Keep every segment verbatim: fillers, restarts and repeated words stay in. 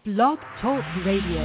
Blog Talk Radio.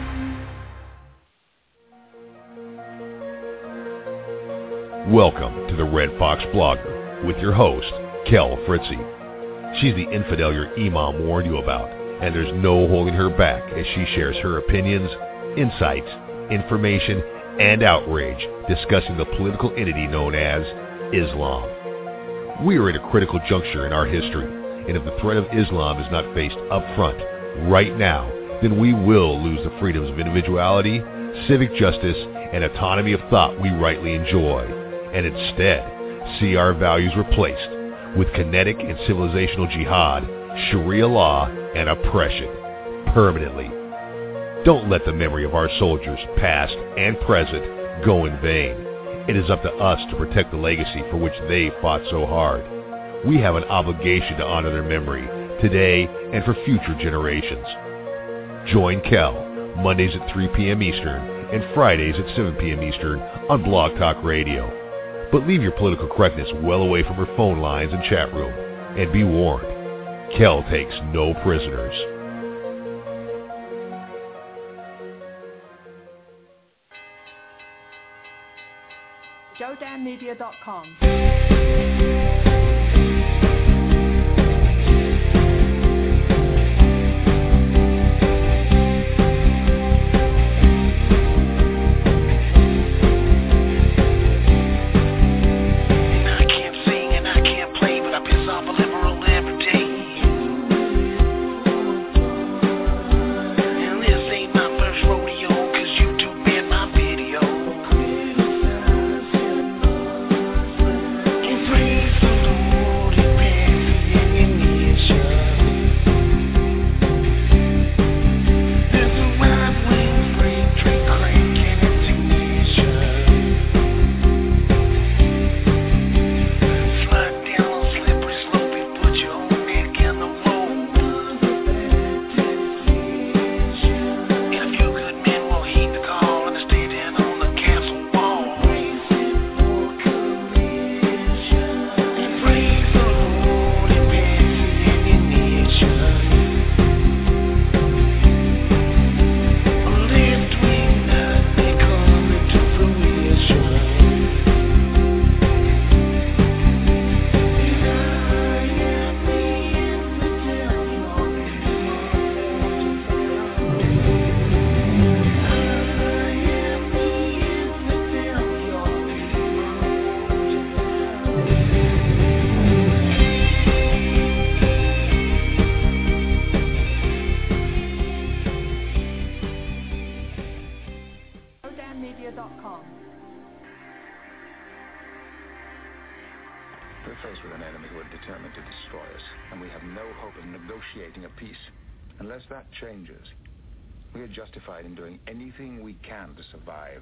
Welcome to the Red Fox Blogger with your host, Kel Fritzy. She's the infidel your imam warned you about, and there's no holding her back as she shares her opinions, insights, information, and outrage discussing the political entity known as Islam. We are at a critical juncture in our history, and if the threat of Islam is not faced up front, right now, then we will lose the freedoms of individuality, civic justice, and autonomy of thought we rightly enjoy, and instead see our values replaced with kinetic and civilizational jihad, Sharia law, and oppression permanently. Don't let the memory of our soldiers, past and present, go in vain. It is up to us to protect the legacy for which they fought so hard. We have an obligation to honor their memory today and for future generations. Join Kel Mondays at three p.m. Eastern and Fridays at seven p.m. Eastern on Blog Talk Radio. But leave your political correctness well away from her phone lines and chat room. And be warned, Kel takes no prisoners. Joe Dan Media dot com. Changes. We are justified in doing anything we can to survive.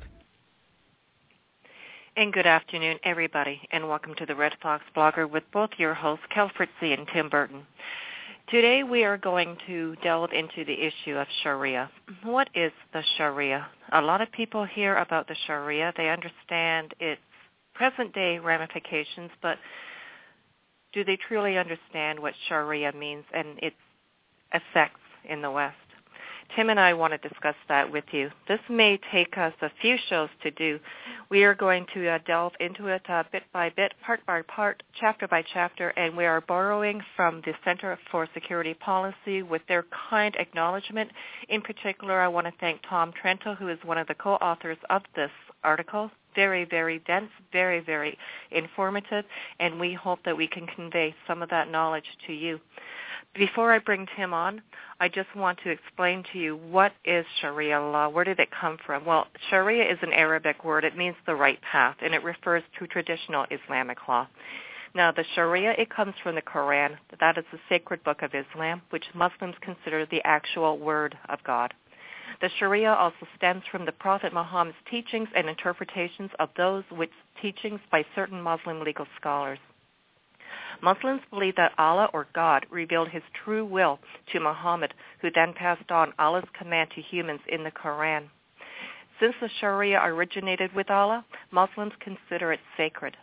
And good afternoon, everybody, and welcome to the Red Fox Blogger with both your hosts, Kel Fritzy and Tim Burton. Today we are going to delve into the issue of Sharia. What is the Sharia? A lot of people hear about the Sharia. They understand its present-day ramifications, but do they truly understand what Sharia means and its effects in the West? Tim and I want to discuss that with you. This may take us a few shows to do. We are going to uh, delve into it uh, bit by bit, part by part, chapter by chapter, and we are borrowing from the Center for Security Policy with their kind acknowledgement. In particular, I want to thank Tom Trento, who is one of the co-authors of this article. Very, very dense, very, very informative, and we hope that we can convey some of that knowledge to you. Before I bring Tim on, I just want to explain to you what is Sharia law. Where did it come from? Well, Sharia is an Arabic word. It means the right path, and it refers to traditional Islamic law. Now, the Sharia, it comes from the Quran. That is the sacred book of Islam, which Muslims consider the actual word of God. The Sharia also stems from the Prophet Muhammad's teachings and interpretations of those which teachings by certain Muslim legal scholars. Muslims believe that Allah, or God, revealed his true will to Muhammad, who then passed on Allah's command to humans in the Quran. Since the Sharia originated with Allah, Muslims consider it sacred.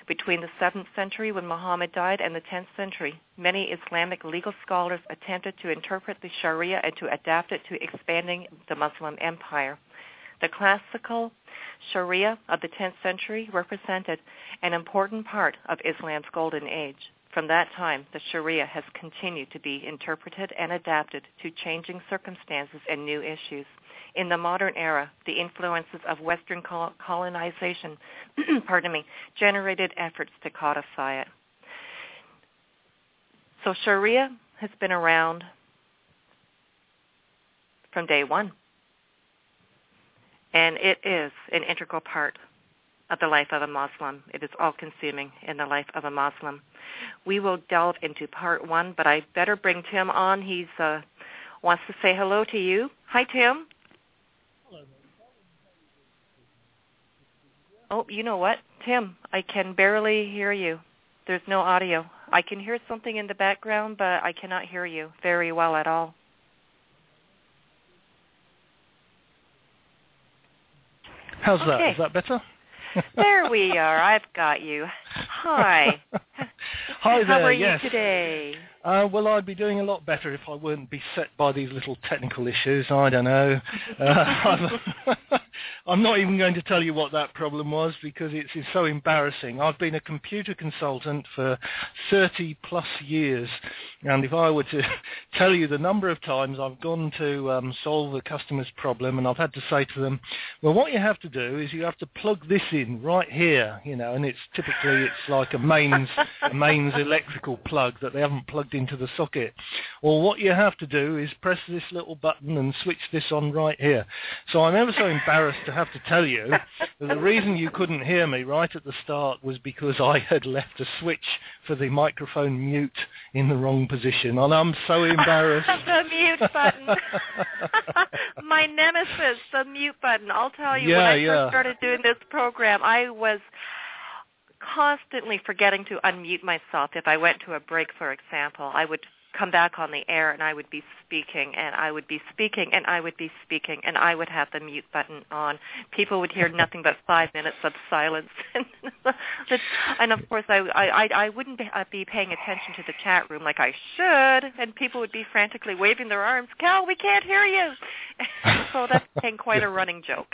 Between the seventh century, when Muhammad died, and the tenth century, many Islamic legal scholars attempted to interpret the Sharia and to adapt it to expanding the Muslim empire. The classical Sharia of the tenth century represented an important part of Islam's golden age. From that time, the Sharia has continued to be interpreted and adapted to changing circumstances and new issues. In the modern era, the influences of Western colonization pardon me, generated efforts to codify it. So Sharia has been around from day one, and it is an integral part of the life of a Muslim. It is all-consuming in the life of a Muslim. We will delve into part one, but I better bring Tim on. He uh, wants to say hello to you. Hi, Tim. Oh, you know what, Tim, I can barely hear you. There's no audio. I can hear something in the background, but I cannot hear you very well at all. How's okay. that? Is that better? There we are. I've got you. Hi. Hi there, How are yes. you today? Uh, well, I'd be doing a lot better if I weren't beset by these little technical issues. I don't know. Uh, I'm, I'm not even going to tell you what that problem was because it's, it's so embarrassing. I've been a computer consultant for thirty plus years, and if I were to tell you the number of times I've gone to um, solve a customer's problem and I've had to say to them, well, what you have to do is you have to plug this in right here, you know, and it's typically it's like a mains, a mains electrical plug that they haven't plugged into the socket. Or what you have to do is press this little button and switch this on right here. So I'm ever so embarrassed to have to tell you that the reason you couldn't hear me right at the start was because I had left a switch for the microphone mute in the wrong position, and I'm so embarrassed. The mute button. My nemesis, the mute button. I'll tell you, yeah, when I yeah. first started doing this program, I was constantly forgetting to unmute myself. If I went to a break, for example, I would come back on the air and I would be speaking and I would be speaking and I would be speaking and I would have the mute button on. People would hear nothing but five minutes of silence. And of course, I, I, I wouldn't be paying attention to the chat room like I should, and people would be frantically waving their arms, Cal, we can't hear you. So that became quite a running joke.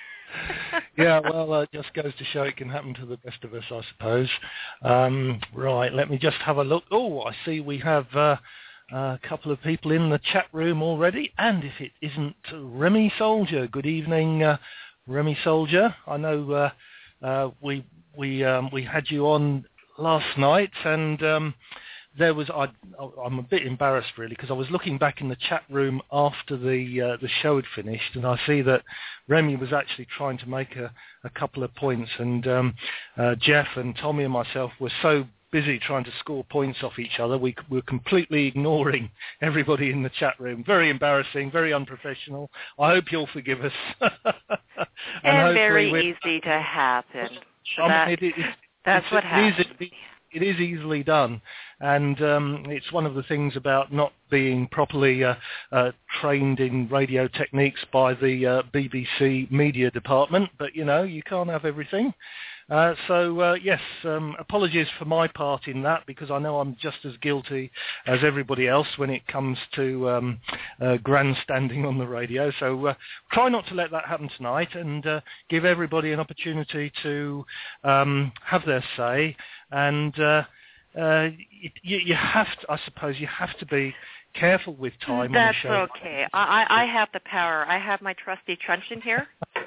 Yeah, well, uh, it just goes to show it can happen to the best of us, I suppose. Um, right, let me just have a look. Oh, I see we have uh, a couple of people in the chat room already. And if it isn't Remy Soldier, good evening, uh, Remy Soldier. I know uh, uh, we we um, we had you on last night, and um, there was I, I'm a bit embarrassed really because I was looking back in the chat room after the uh, the show had finished, and I see that Remy was actually trying to make a, a couple of points, and um, uh, Jeff and Tommy and myself were so busy trying to score points off each other, we were completely ignoring everybody in the chat room. Very embarrassing, very unprofessional. I hope you'll forgive us. and and very easy to happen. So I that, mean, it, it, that's it's, what it happens. Is, it, it is easily done, and um, it's one of the things about not being properly uh, uh, trained in radio techniques by the uh, B B C media department, but you know, you can't have everything. Uh, so, uh, yes, um, apologies for my part in that, because I know I'm just as guilty as everybody else when it comes to um, uh, grandstanding on the radio. So uh, try not to let that happen tonight, and uh, give everybody an opportunity to um, have their say. And uh, uh, you, you have to, I suppose, you have to be careful with time That's on the show. okay. I, I have the power. I have my trusty truncheon here,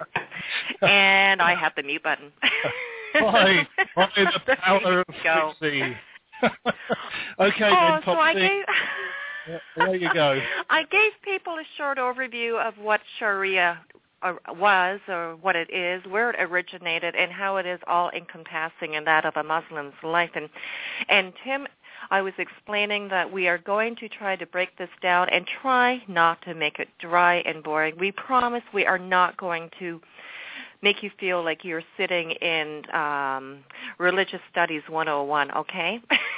and I have the mute button. Why? Why the power of go. Fritzy? Okay, oh, then, so I Popsy. gave, yeah, there you go. I gave people a short overview of what Sharia was, or what it is, where it originated, and how it is all encompassing in that of a Muslim's life. And, and Tim, I was explaining that we are going to try to break this down and try not to make it dry and boring. We promise we are not going to make you feel like you're sitting in um, Religious Studies one oh one, okay?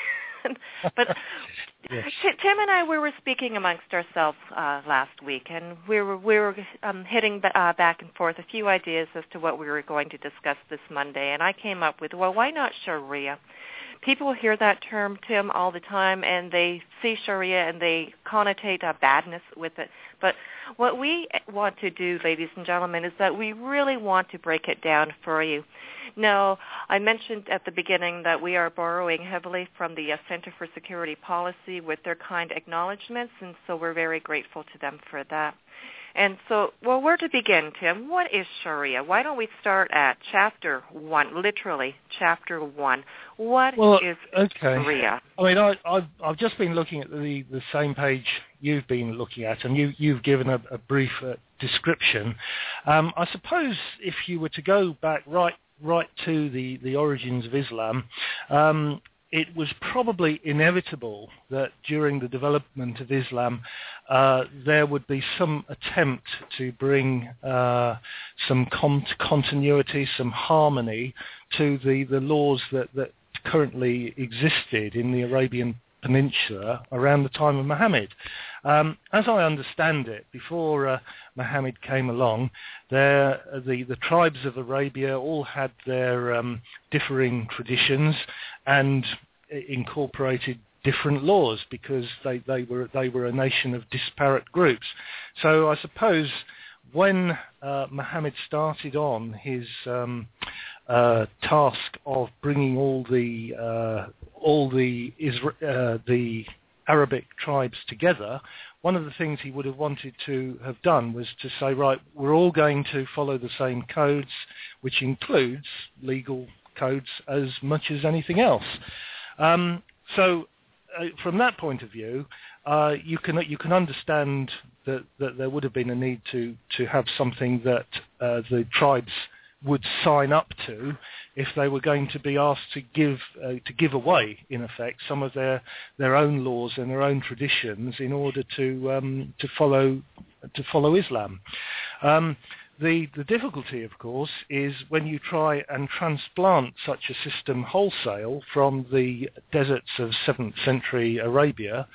but yes. Tim and I, we were speaking amongst ourselves uh, last week, and we were we were um, hitting uh, back and forth a few ideas as to what we were going to discuss this Monday. And I came up with, well, why not Sharia? People hear that term, Tim, all the time, and they see Sharia and they connotate a badness with it. But what we want to do, ladies and gentlemen, is that we really want to break it down for you. Now, I mentioned at the beginning that we are borrowing heavily from the uh, Center for Security Policy with their kind acknowledgments, and so we're very grateful to them for that. And so, well, where to begin, Tim? What is Sharia? Why don't we start at chapter one, literally chapter one. What well, is okay. Sharia? I mean, I, I've, I've just been looking at the, the same page you've been looking at, and you, you've given a, a brief uh, description. Um, I suppose if you were to go back right right to the, the origins of Islam, um, it was probably inevitable that during the development of Islam, uh, there would be some attempt to bring uh, some con- continuity, some harmony to the, the laws that, that currently existed in the Arabian Peninsula around the time of Muhammad. Um, as I understand it, before uh, Muhammad came along, there, uh, the, the tribes of Arabia all had their um, differing traditions and incorporated different laws because they, they were they were a nation of disparate groups. So I suppose when uh, Muhammad started on his um, uh, task of bringing all the uh, all the Isra- uh, the Arabic tribes together, one of the things he would have wanted to have done was to say, right, we're all going to follow the same codes, which includes legal codes as much as anything else. Um, so uh, from that point of view, uh, you can you can understand that, that there would have been a need to, to have something that uh, the tribes would sign up to if they were going to be asked to give uh, to give away, in effect, some of their, their own laws and their own traditions in order to um, to follow to follow Islam. Um, The, the difficulty, of course, is when you try and transplant such a system wholesale from the deserts of seventh century Arabia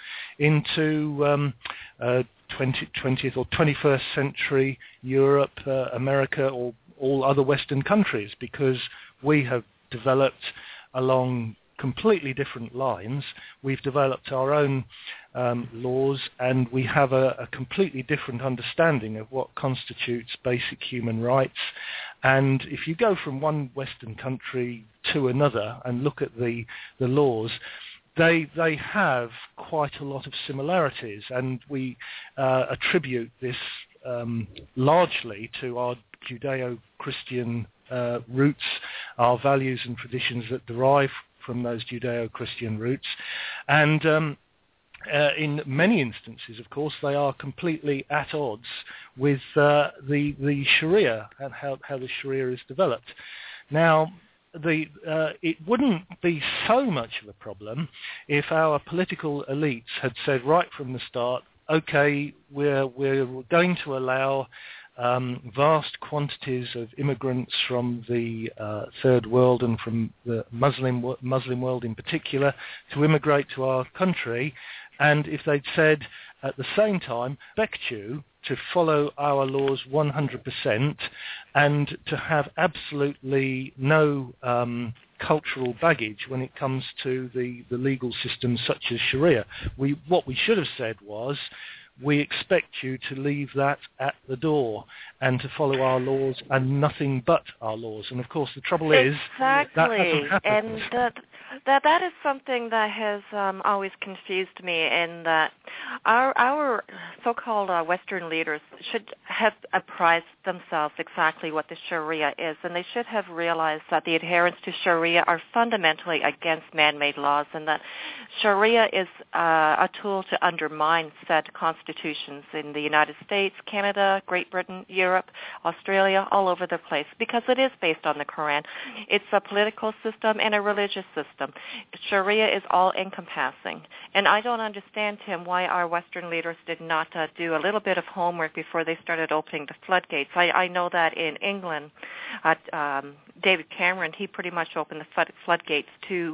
into um, uh, twentieth or twenty-first century Europe, uh, America, or all other Western countries, because we have developed along completely different lines. We've developed our own um, laws, and we have a, a completely different understanding of what constitutes basic human rights. And if you go from one Western country to another and look at the, the laws, they they have quite a lot of similarities, and we uh, attribute this um, largely to our Judeo-Christian uh, roots, our values and traditions that derive from those Judeo-Christian roots. And um, uh, in many instances, of course, they are completely at odds with uh, the, the Sharia and how, how the Sharia is developed. Now, the, uh, it wouldn't be so much of a problem if our political elites had said right from the start, okay, we're, we're going to allow Um, vast quantities of immigrants from the uh, third world and from the Muslim Muslim world in particular to immigrate to our country, and if they'd said at the same time, expect you to follow our laws one hundred percent and to have absolutely no um, cultural baggage when it comes to the, the legal system such as Sharia. We, what we should have said was, we expect you to leave that at the door and to follow our laws and nothing but our laws. And of course, the trouble is exactly. that hasn't happened. And that that that is something that has um, always confused me. In that our our so-called uh, Western leaders should have apprised themselves exactly what the Sharia is, and they should have realized that the adherents to Sharia are fundamentally against man-made laws, and that Sharia is uh, a tool to undermine said constitutions in the United States, Canada, Great Britain, Europe, Australia, all over the place, because it is based on the Quran. It's a political system and a religious system. Sharia is all-encompassing. And I don't understand, Tim, why our Western leaders did not uh, do a little bit of homework before they started opening the floodgates. I, I know that in England, uh, um, David Cameron, he pretty much opened the flood, floodgates to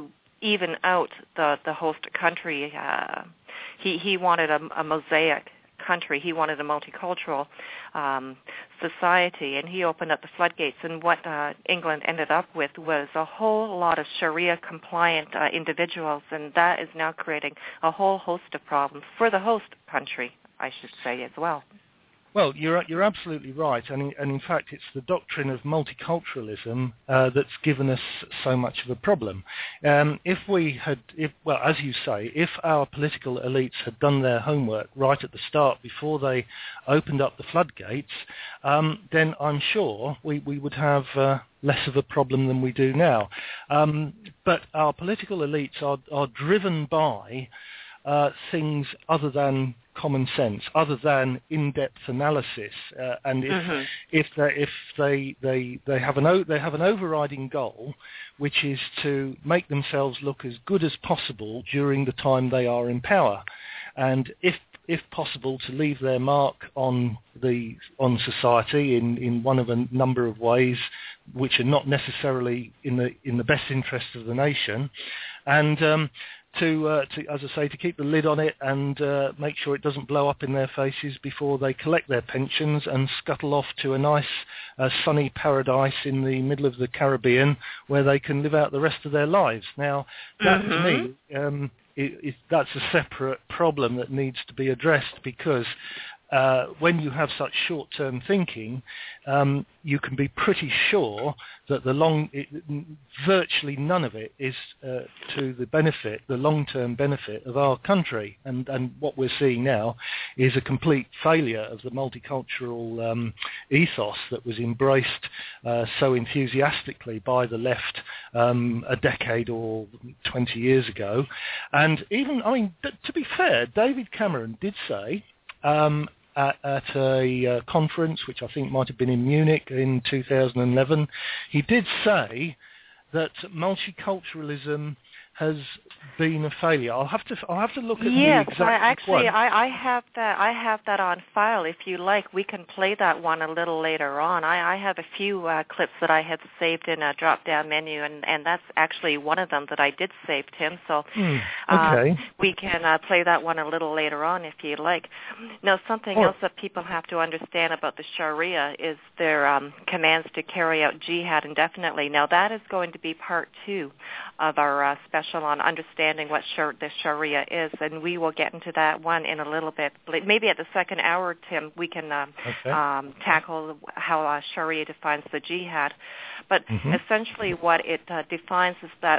even out the, the host country. Uh, he, he wanted a, a mosaic country. He wanted a multicultural um, society, and he opened up the floodgates. And what uh, England ended up with was a whole lot of Sharia-compliant uh, individuals, and that is now creating a whole host of problems for the host country, I should say, as well. Well, you're you're absolutely right, and in, and in fact, it's the doctrine of multiculturalism uh, that's given us so much of a problem. Um, if we had, if well, as you say, if our political elites had done their homework right at the start before they opened up the floodgates, um, then I'm sure we we would have uh, less of a problem than we do now. Um, but our political elites are are driven by uh, things other than common sense, other than in-depth analysis, uh, and if mm-hmm. if they if they they they have an o- they have an overriding goal, which is to make themselves look as good as possible during the time they are in power, and if if possible to leave their mark on the on society in, in one of a number of ways, which are not necessarily in the in the best interest of the nation, and um, To, uh, to, as I say, to keep the lid on it and uh, make sure it doesn't blow up in their faces before they collect their pensions and scuttle off to a nice uh, sunny paradise in the middle of the Caribbean where they can live out the rest of their lives. Now, that mm-hmm. to me, um, it, it, that's a separate problem that needs to be addressed, because Uh, when you have such short-term thinking, um, you can be pretty sure that the long, it, virtually none of it is uh, to the benefit, the long-term benefit of our country. And, and what we're seeing now is a complete failure of the multicultural um, ethos that was embraced uh, so enthusiastically by the left um, a decade or twenty years ago. And even, I mean, to be fair, David Cameron did say, Um, at, at a uh, conference, which I think might have been in Munich in two thousand eleven, he did say that multiculturalism has been a failure. I'll have to I'll have to look at yes, the exact I actually one. I, I have that I have that on file. If you like, we can play that one a little later on. I, I have a few uh, clips that I had saved in a drop-down menu, and, and that's actually one of them that I did save, Tim. So mm, okay. uh, we can uh, play that one a little later on if you like. Now, something oh. else that people have to understand about the Sharia is their um, commands to carry out jihad indefinitely. Now, that is going to be part two of our uh, special on understanding what shar- the Sharia is, and we will get into that one in a little bit. Maybe at the second hour, Tim, we can um, okay. um, tackle how uh, Sharia defines the jihad. But mm-hmm. essentially what it uh, defines is that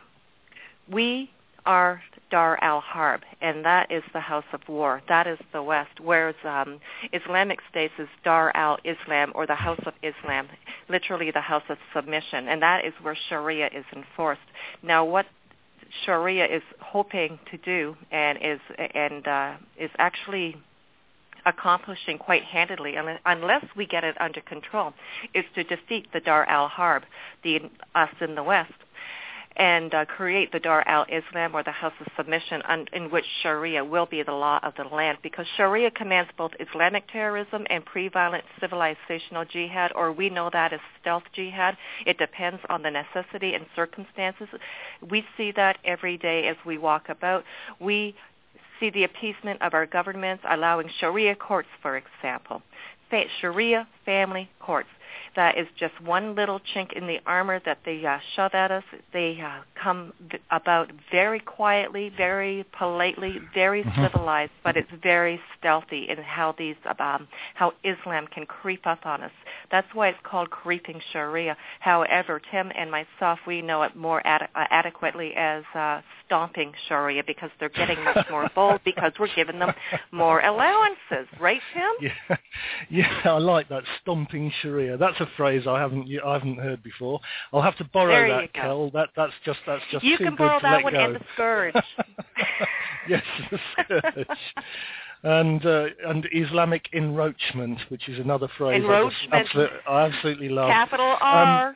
we are Dar al-Harb, and that is the house of war. That is the West, whereas um, Islamic States is Dar al-Islam, or the house of Islam, literally the house of submission, and that is where Sharia is enforced. Now, what Sharia is hoping to do and is and uh, is actually accomplishing quite handily, unless we get it under control, is to defeat the Dar al-Harb, the us in the West, and uh, create the Dar al-Islam, or the house of submission, un- in which Sharia will be the law of the land, because Sharia commands both Islamic terrorism and pre-violent civilizational jihad, or we know that as stealth jihad. It depends on the necessity and circumstances. We see that every day as we walk about. We see the appeasement of our governments allowing Sharia courts, for example, Fa- Sharia family courts. That is just one little chink in the armor that they uh, shove at us. They uh, come v- about very quietly, very politely, very mm-hmm. civilized, but it's very stealthy in how these um, how Islam can creep up on us. That's why it's called creeping Sharia. However, Tim and myself, we know it more ad- uh, adequately as uh, stomping Sharia, because they're getting much more bold, because we're giving them more allowances, right, Tim? Yeah, yeah, I like that, stomping Sharia. That's a phrase I haven't I haven't heard before. I'll have to borrow there that, Kel. That that's just that's just you too can good borrow to that let one go. and the scourge. Yes, the scourge. And uh, and Islamic enroachment, which is another phrase I, just absolutely, I absolutely love. Capital R. Um,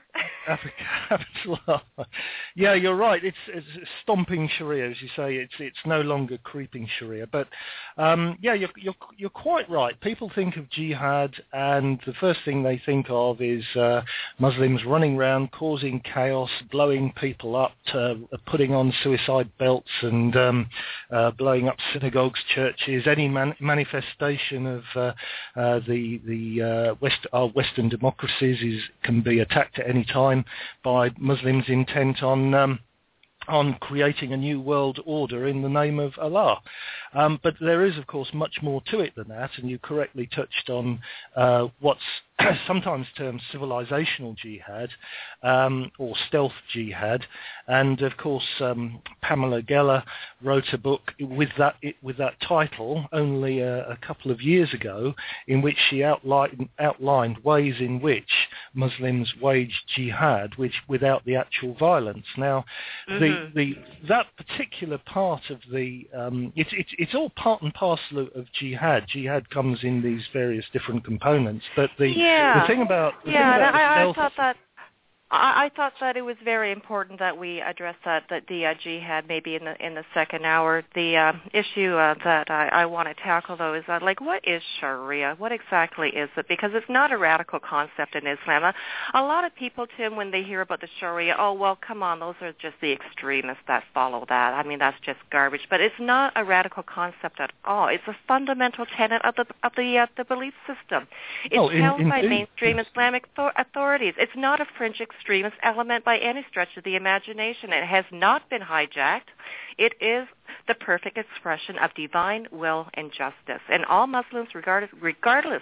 capital R. Yeah, you're right. It's, it's stomping Sharia, as you say. It's it's no longer creeping Sharia. But um, yeah, you're, you're you're quite right. People think of jihad, and the first thing they think of is uh, Muslims running around, causing chaos, blowing people up, to, uh, putting on suicide belts, and um, uh, blowing up synagogues, churches, any man- manifestation of uh, uh, the the uh, West our Western democracies is can be attacked at any time by Muslims intent on um, on creating a new world order in the name of Allah. Um, but there is, of course, much more to it than that, and you correctly touched on uh, what's sometimes termed civilizational jihad um, or stealth jihad. And, of course, um, Pamela Geller wrote a book with that with that title only a, a couple of years ago, in which she outlined, outlined ways in which Muslims wage jihad which, without the actual violence. Now, mm-hmm. the, the that particular part of the... Um, it's it, it's all part and parcel of, of jihad. Jihad comes in these various different components, but the, yeah. the thing about... The yeah, thing about I, stealth, I thought that... I, I thought that it was very important that we address that, that the uh, jihad maybe in the in the second hour. The uh, issue uh, that I, I want to tackle, though, is that, like, what is Sharia? What exactly is it? Because it's not a radical concept in Islam. A, a lot of people, Tim, when they hear about the Sharia, oh, well, come on, those are just the extremists that follow that. I mean, that's just garbage. But it's not a radical concept at all. It's a fundamental tenet of the of the, uh, the belief system. It's oh, in, held in, by in, mainstream yes. Islamic authorities. It's not a fringe extremist element by any stretch of the imagination. It has not been hijacked. It is the perfect expression of divine will and justice. And all Muslims, regardless, regardless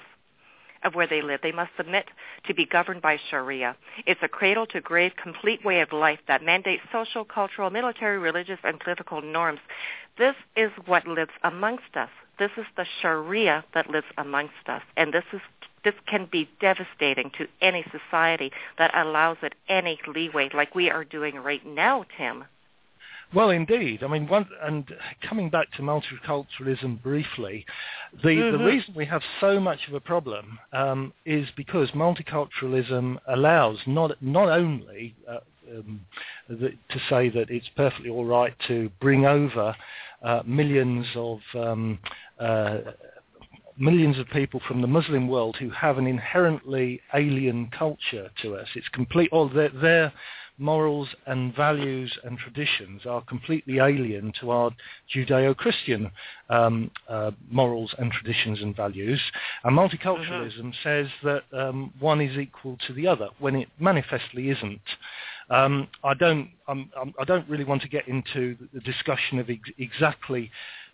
of where they live, they must submit to be governed by Sharia. It's a cradle-to-grave, complete way of life that mandates social, cultural, military, religious, and political norms. This is what lives amongst us. This is the Sharia that lives amongst us. And this is This can be devastating to any society that allows it any leeway, like we are doing right now, Tim. Well, indeed. I mean, one, and coming back to multiculturalism briefly, the, mm-hmm. the reason we have so much of a problem um, is because multiculturalism allows not not only uh, um, the, to say that it's perfectly all right to bring over uh, millions of um, uh, millions of people from the Muslim world who have an inherently alien culture to us. It's complete. All their, their morals and values and traditions are completely alien to our Judeo-Christian um, uh, morals and traditions and values. And multiculturalism mm-hmm. says that um, one is equal to the other when it manifestly isn't. Um, I don't. I'm, I'm, I don't really want to get into the discussion of ex- exactly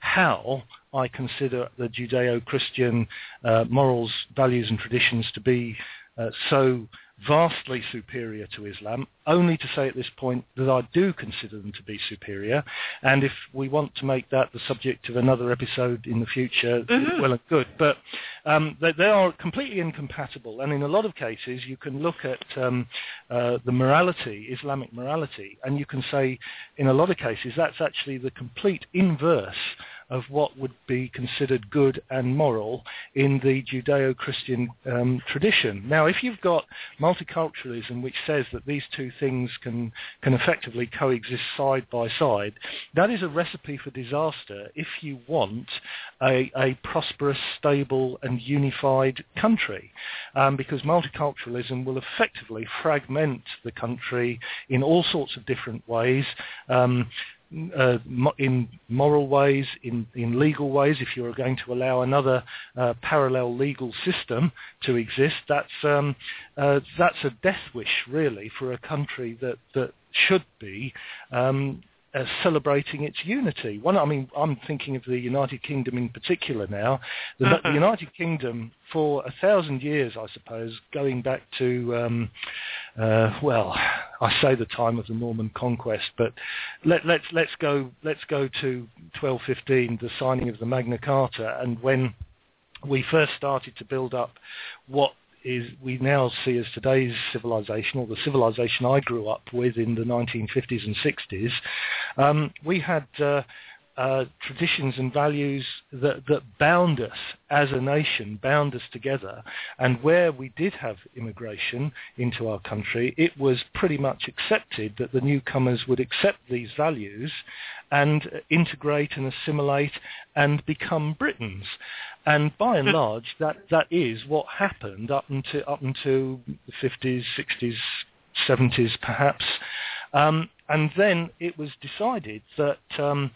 how I consider the Judeo-Christian uh, morals, values, and traditions to be uh, so vastly superior to Islam, only to say at this point that I do consider them to be superior. And if we want to make that the subject of another episode in the future, mm-hmm. well and good. But um, they, they are completely incompatible. And in a lot of cases, you can look at um, uh, the morality, Islamic morality, and you can say, in a lot of cases, that's actually the complete inverse of what would be considered good and moral in the Judeo-Christian um, tradition. Now, if you've got multiculturalism which says that these two things can, can effectively coexist side by side, that is a recipe for disaster if you want a, a prosperous, stable and unified country, um, because multiculturalism will effectively fragment the country in all sorts of different ways, um, Uh, in moral ways, in, in legal ways. If you're going to allow another uh, parallel legal system to exist, that's um, uh, that's a death wish, really, for a country that, that should be um, uh, celebrating its unity. One, I mean, I'm thinking of the United Kingdom in particular now. The, uh-huh. the United Kingdom, for a thousand years, I suppose, going back to, um, uh, well, I say the time of the Norman conquest, but let, let's let's go let's go to twelve fifteen, the signing of the Magna Carta, and when we first started to build up what is we now see as today's civilization, or the civilization I grew up with in the nineteen fifties and sixties, um, we had uh, uh, traditions and values that, that bound us as a nation, bound us together. And where we did have immigration into our country, it was pretty much accepted that the newcomers would accept these values and integrate and assimilate and become Britons. And by and large, that, that is what happened up until, up until the fifties, sixties, seventies perhaps. Um, and then it was decided that um,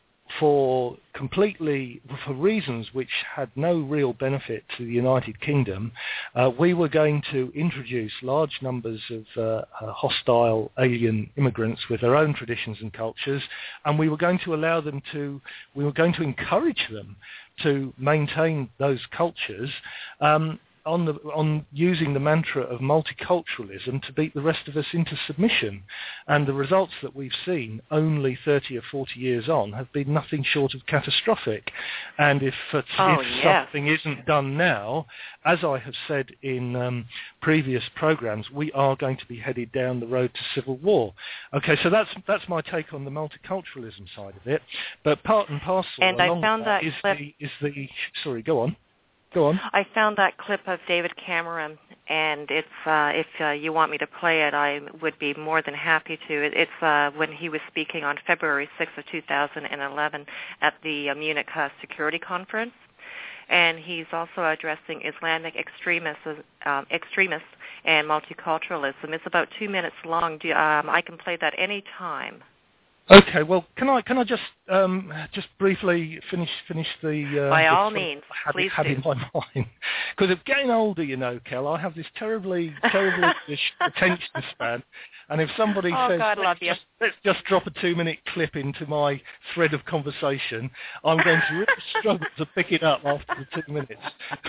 for completely, for reasons which had no real benefit to the United Kingdom, uh, we were going to introduce large numbers of uh, uh, hostile alien immigrants with their own traditions and cultures, and we were going to allow them to, we were going to encourage them to maintain those cultures, um, on the on using the mantra of multiculturalism to beat the rest of us into submission. And the results that we've seen only thirty or forty years on have been nothing short of catastrophic. And if, uh, oh, if yes. something isn't done now, as I have said in um, previous programs, we are going to be headed down the road to civil war. Okay, so that's that's my take on the multiculturalism side of it. But part and parcel and along I found that that is clip. the is the sorry, go on. Go on. I found that clip of David Cameron, and it's uh, if uh, you want me to play it, I would be more than happy to. It, it's uh, when he was speaking on February sixth of two thousand eleven at the uh, Munich uh, Security Conference, and he's also addressing Islamic extremists, um, extremists and multiculturalism. It's about two minutes long. Do, um, I can play that any time. Okay, well, can I can I just um, just briefly finish finish the uh, by the all sort of means, had, please had do. in my mind, because of getting older, you know, Kel, I have this terribly terribly attention span, and if somebody oh, says God, love let's, you. just, let's just drop a two minute clip into my thread of conversation, I'm going to really struggle to pick it up after the two minutes.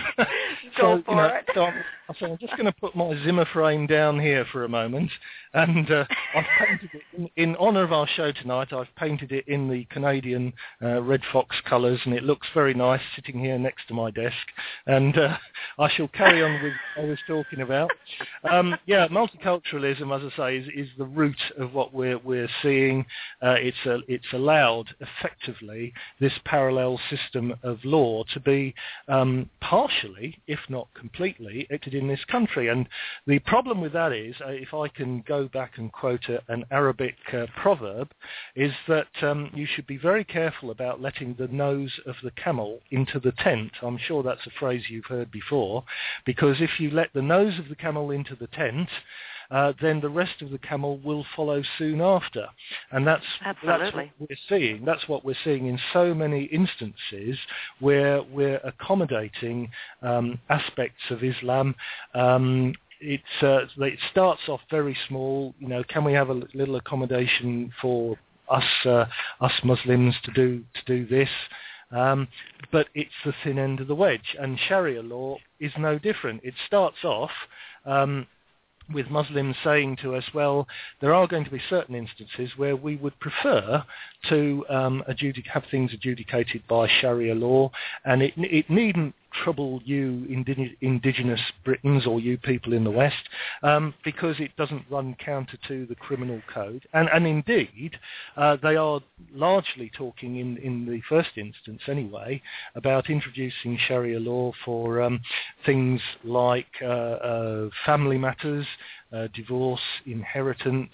Go so, for you know, it. So I'm, so I'm just going to put my Zimmer frame down here for a moment, and uh, I've painted it in, in honour of our show tonight. I've painted it in the Canadian uh, Red Fox colours, and it looks very nice sitting here next to my desk. And uh, I shall carry on with what I was talking about. Um, yeah, multiculturalism, as I say, is, is the root of what we're we're seeing. Uh, it's a, it's allowed effectively this parallel system of law to be um, partially, if not completely, enacted in this country. And the problem with that is, uh, if I can go back and quote a, an Arabic uh, proverb, is that um, you should be very careful about letting the nose of the camel into the tent. I'm sure that's a phrase you've heard before, because if you let the nose of the camel into the tent, uh, then the rest of the camel will follow soon after. And that's, that's what we're seeing. That's what we're seeing in so many instances where we're accommodating um, aspects of Islam. Um, It's, uh, it starts off very small. You know, can we have a little accommodation for us, uh, us Muslims to do to do this? Um, but it's the thin end of the wedge, and Sharia law is no different. It starts off um, with Muslims saying to us, well, there are going to be certain instances where we would prefer to um, adjudic- have things adjudicated by Sharia law, and it, it needn't trouble you indi- indigenous Britons or you people in the West, um, because it doesn't run counter to the criminal code. And, and indeed, uh, they are largely talking, in, in the first instance anyway, about introducing Sharia law for um, things like uh, uh, family matters, uh, divorce, inheritance,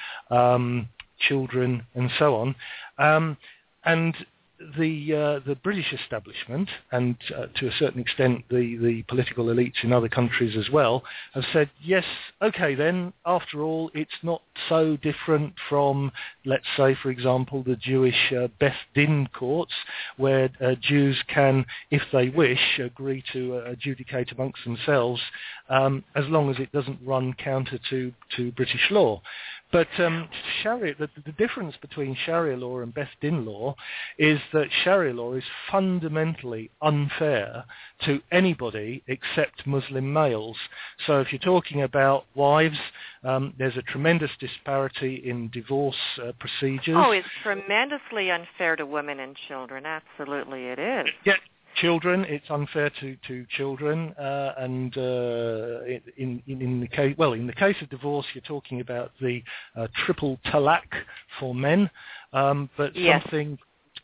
um, children, and so on. Um, and The uh, the British establishment, and uh, to a certain extent the, the political elites in other countries as well, have said, yes, okay then, after all, it's not so different from, let's say, for example, the Jewish uh, Beth Din courts, where uh, Jews can, if they wish, agree to uh, adjudicate amongst themselves, um, as long as it doesn't run counter to, to British law. But um, Sharia, the, the difference between Sharia law and Beth Din law is that Sharia law is fundamentally unfair to anybody except Muslim males. So if you're talking about wives, um, there's a tremendous disparity in divorce uh, procedures. Oh, it's tremendously unfair to women and children. Absolutely it is. Yeah. Children, it's unfair to to children, uh, and uh, in, in in the case well, in the case of divorce, you're talking about the uh, triple talaq for men, um, but yes. something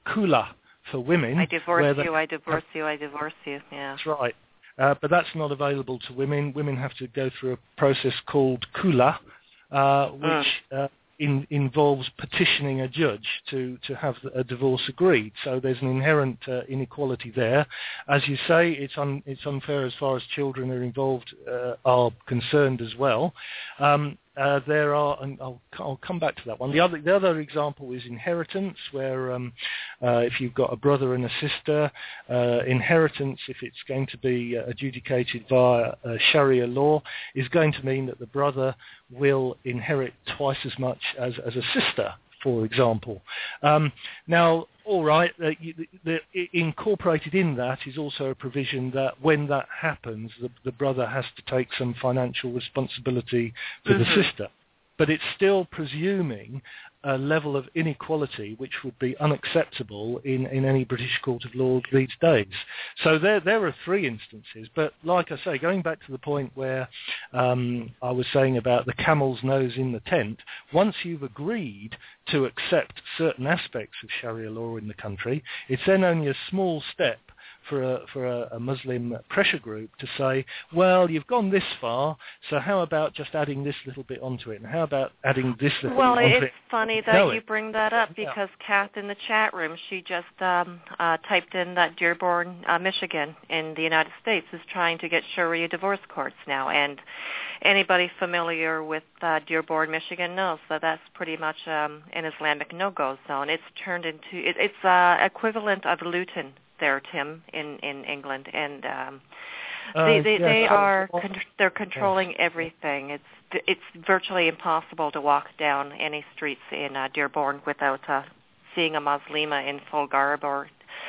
khula for women. I divorce they, you, I divorce you, I divorce you, yeah. That's right. Uh, but that's not available to women. Women have to go through a process called khula, uh, which Mm. uh, in, involves petitioning a judge to, to have a divorce agreed. So there's an inherent uh, inequality there. As you say, it's, un, it's unfair as far as children are involved, uh, are concerned as well. Um, Uh, there are, and I'll, I'll come back to that one. The other, the other example is inheritance, where um, uh, if you've got a brother and a sister, uh, inheritance, if it's going to be uh, adjudicated via uh, Sharia law, is going to mean that the brother will inherit twice as much as, as a sister, for example. Um, now, all right, uh, you, the, the, incorporated in that is also a provision that when that happens, the, the brother has to take some financial responsibility for mm-hmm. the sister. But it's still presuming a level of inequality which would be unacceptable in, in any British court of law these days. So there there are three instances. But like I say, going back to the point where um, I was saying about the camel's nose in the tent, once you've agreed to accept certain aspects of Sharia law in the country, it's then only a small step for a for a, a Muslim pressure group to say, well, you've gone this far, so how about just adding this little bit onto it, and how about adding this little well, bit onto it? Well, it's funny that no, you bring that up because yeah. Kath in the chat room, she just um, uh, typed in that Dearborn, uh, Michigan, in the United States, is trying to get Sharia divorce courts now, and anybody familiar with uh, Dearborn, Michigan knows that that's pretty much um, an Islamic no-go zone. It's turned into, it, it's uh, equivalent of Luton there, Tim, in, in England, and um, uh, they they, yes, they are well, con- they're controlling yes. everything. It's it's virtually impossible to walk down any streets in uh, Dearborn without uh, seeing a Muslima in full garb or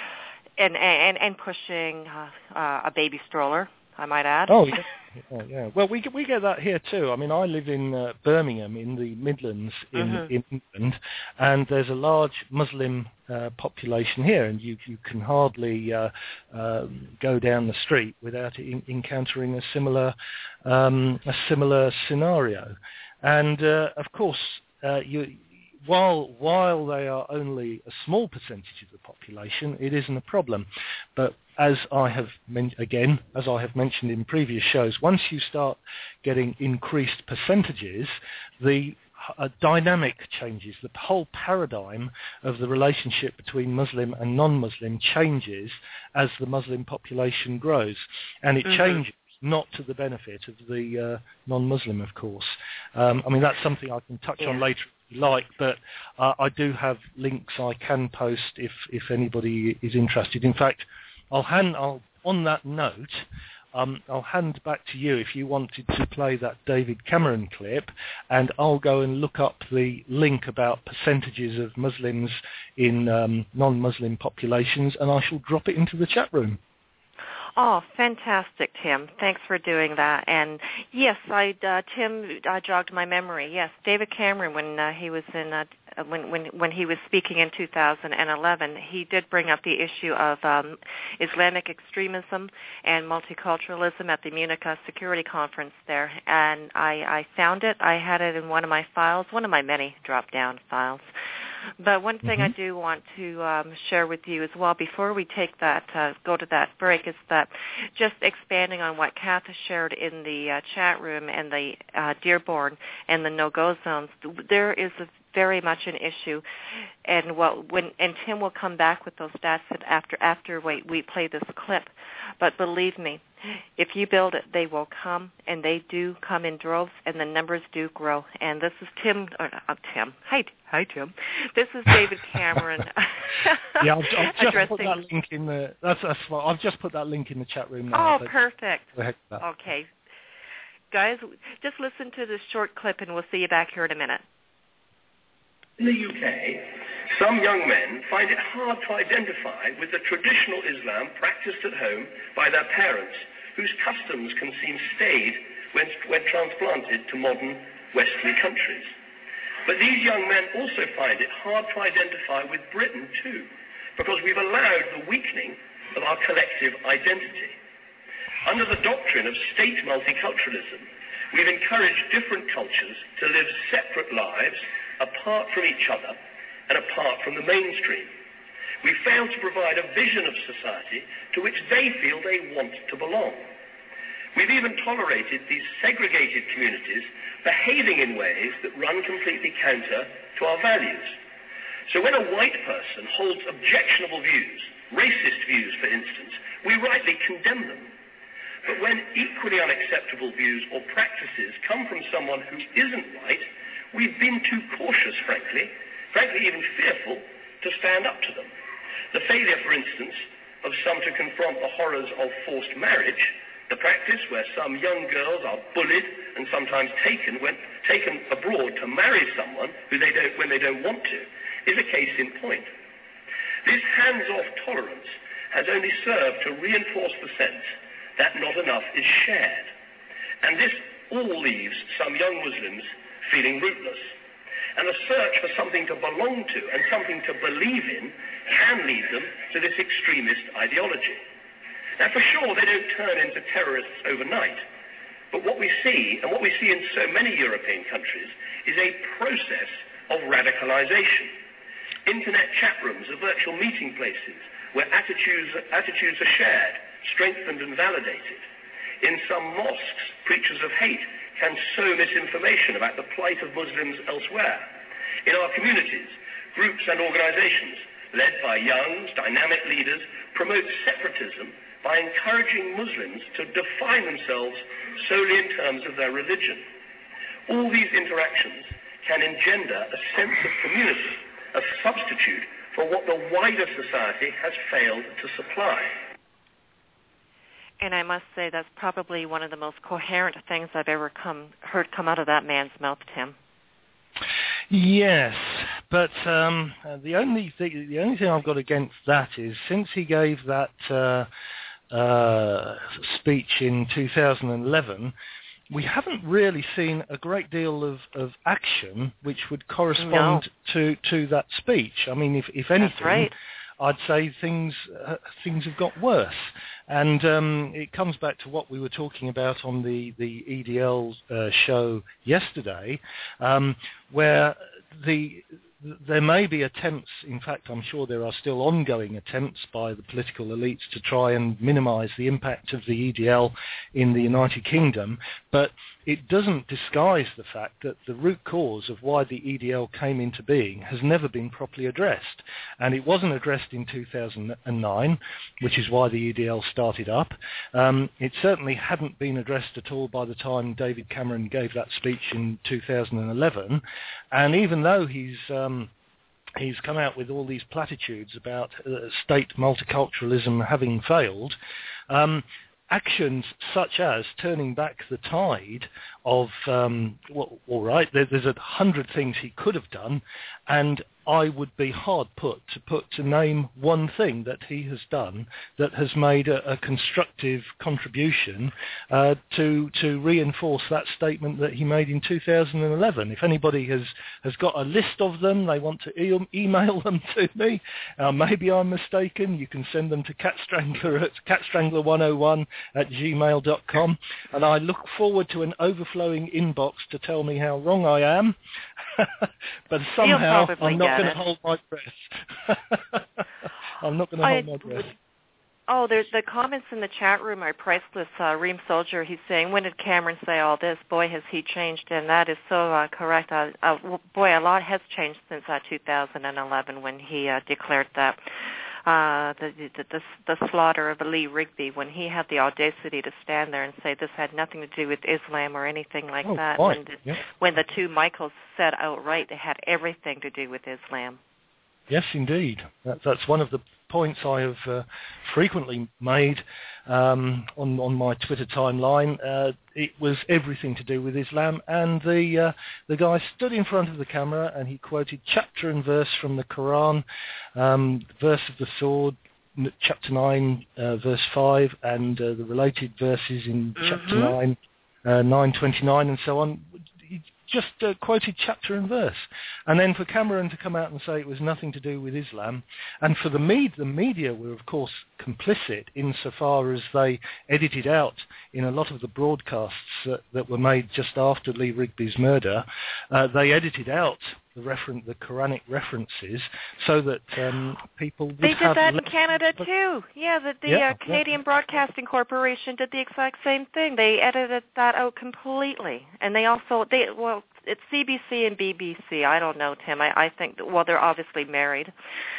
and and and pushing uh, uh, a baby stroller, I might add. Oh yeah. Oh, yeah. Well, we get, we get that here too. I mean, I live in uh, Birmingham in the Midlands in, mm-hmm. in England, and there's a large Muslim uh, population here, and you you can hardly uh, uh, go down the street without in, encountering a similar um, a similar scenario. And uh, of course, uh, you. While while they are only a small percentage of the population, it isn't a problem. But as I have men- again, as I have mentioned in previous shows, once you start getting increased percentages, the uh, dynamic changes. The whole paradigm of the relationship between Muslim and non-Muslim changes as the Muslim population grows, and it mm-hmm. changes not to the benefit of the uh, non-Muslim, of course. Um, I mean, that's something I can touch yeah. on later if you like, but uh, I do have links I can post if, if anybody is interested. In fact, I'll hand, I'll, on that note, um, I'll hand back to you if you wanted to play that David Cameron clip, and I'll go and look up the link about percentages of Muslims in um, non-Muslim populations, and I shall drop it into the chat room. Oh, fantastic, Tim. Thanks for doing that. And yes, I uh, Tim uh, jogged my memory. Yes, David Cameron, when uh, he was in uh, when when when he was speaking in two thousand eleven, he did bring up the issue of um, Islamic extremism and multiculturalism at the Munich Security Conference there. And I, I found it. I had it in one of my files, one of my many drop-down files. But one thing mm-hmm. I do want to um, share with you as well before we take that, uh, go to that break, is that just expanding on what Kath has shared in the uh, chat room and the uh, Dearborn and the no-go zones, there is a very much an issue, and what when and Tim will come back with those stats after after we, we play this clip. But believe me, if you build it, they will come, and they do come in droves, and the numbers do grow. And this is Tim. Or, uh, Tim. Hi, hi, Tim. This is David Cameron. yeah, I've, I've just put that link in the. That's, that's what, I've just put that link in the chat room now. Oh, perfect. That. Okay, guys, just listen to this short clip, and we'll see you back here in a minute. In the U K, some young men find it hard to identify with the traditional Islam practiced at home by their parents, whose customs can seem staid when, when transplanted to modern Western countries. But these young men also find it hard to identify with Britain too, because we've allowed the weakening of our collective identity. Under the doctrine of state multiculturalism, we've encouraged different cultures to live separate lives apart from each other and apart from the mainstream. We fail to provide a vision of society to which they feel they want to belong. We've even tolerated these segregated communities behaving in ways that run completely counter to our values. So when a white person holds objectionable views, racist views for instance, we rightly condemn them. But when equally unacceptable views or practices come from someone who isn't white, we've been too cautious, frankly, frankly even fearful, to stand up to them. The failure, for instance, of some to confront the horrors of forced marriage, the practice where some young girls are bullied and sometimes taken when, taken abroad to marry someone who they don't, when they don't want to, is a case in point. This hands-off tolerance has only served to reinforce the sense that not enough is shared. And this all leaves some young Muslims feeling rootless. And a search for something to belong to and something to believe in can lead them to this extremist ideology. Now, for sure, they don't turn into terrorists overnight. But what we see, and what we see in so many European countries, is a process of radicalization. Internet chat rooms are virtual meeting places where attitudes, attitudes are shared, strengthened and validated. In some mosques, preachers of hate can sow misinformation about the plight of Muslims elsewhere. In our communities, groups and organizations, led by young, dynamic leaders, promote separatism by encouraging Muslims to define themselves solely in terms of their religion. All these interactions can engender a sense of community, a substitute for what the wider society has failed to supply. And I must say that's probably one of the most coherent things I've ever come, heard come out of that man's mouth, Tim. Yes, but um, the only thing, the only thing I've got against that is since he gave that uh, uh, speech in two thousand eleven, we haven't really seen a great deal of, of action which would correspond no. to, to that speech. I mean, if, if anything, That's right. I'd say things uh, things have got worse. And um, it comes back to what we were talking about on the, the E D L uh, show yesterday, um, where the there may be attempts, in fact I'm sure there are still ongoing attempts by the political elites to try and minimise the impact of the E D L in the United Kingdom, but it doesn't disguise the fact that the root cause of why the E D L came into being has never been properly addressed. And it wasn't addressed in two thousand nine, which is why the E D L started up. Um, it certainly hadn't been addressed at all by the time David Cameron gave that speech in two thousand eleven. And even though he's um, he's come out with all these platitudes about uh, state multiculturalism having failed, um, actions such as turning back the tide of, um, well, all right, there, there's a hundred things he could have done, and I would be hard put to put to name one thing that he has done that has made a, a constructive contribution uh, to to reinforce that statement that he made in two thousand eleven. If anybody has, has got a list of them, they want to e- email them to me. Uh, maybe I'm mistaken. You can send them to catstrangler at catstrangler one oh one at gmail dot com, and I look forward to an overflowing inbox to tell me how wrong I am. But somehow I'm not going to hold my breath. I'm not going to hold my breath. Oh, there's the comments in the chat room are priceless. Uh, Reem Soldier, he's saying, when did Cameron say all this? Boy, has he changed, and that is so uh, correct. Uh, uh, boy, a lot has changed since uh, two thousand eleven when he uh, declared that. Uh, the, the, the, the slaughter of Lee Rigby, when he had the audacity to stand there and say this had nothing to do with Islam or anything like oh, that. When the, yeah. when the two Michaels said outright it had everything to do with Islam. Yes, indeed. That, that's one of the points I have uh, frequently made um, on, on my Twitter timeline. Uh, it was everything to do with Islam, and the uh, the guy stood in front of the camera and he quoted chapter and verse from the Quran, um, verse of the sword, chapter nine, uh, verse five, and uh, the related verses in mm-hmm. chapter nine, uh, nine twenty-nine, and so on. He just uh, quoted chapter and verse. And then for Cameron to come out and say it was nothing to do with Islam, and for the, med- the media were, of course, complicit insofar as they edited out in a lot of the broadcasts that, that were made just after Lee Rigby's murder, uh, they edited out the, referen- the Quranic references so that um, people would They did have... that in le- Canada too. Yeah, the, the Yeah, uh, Canadian yeah. Broadcasting Corporation did the exact same thing. They edited that out completely. And they also, they well, it's C B C and B B C. I don't know, Tim. I, I think, well, they're obviously married.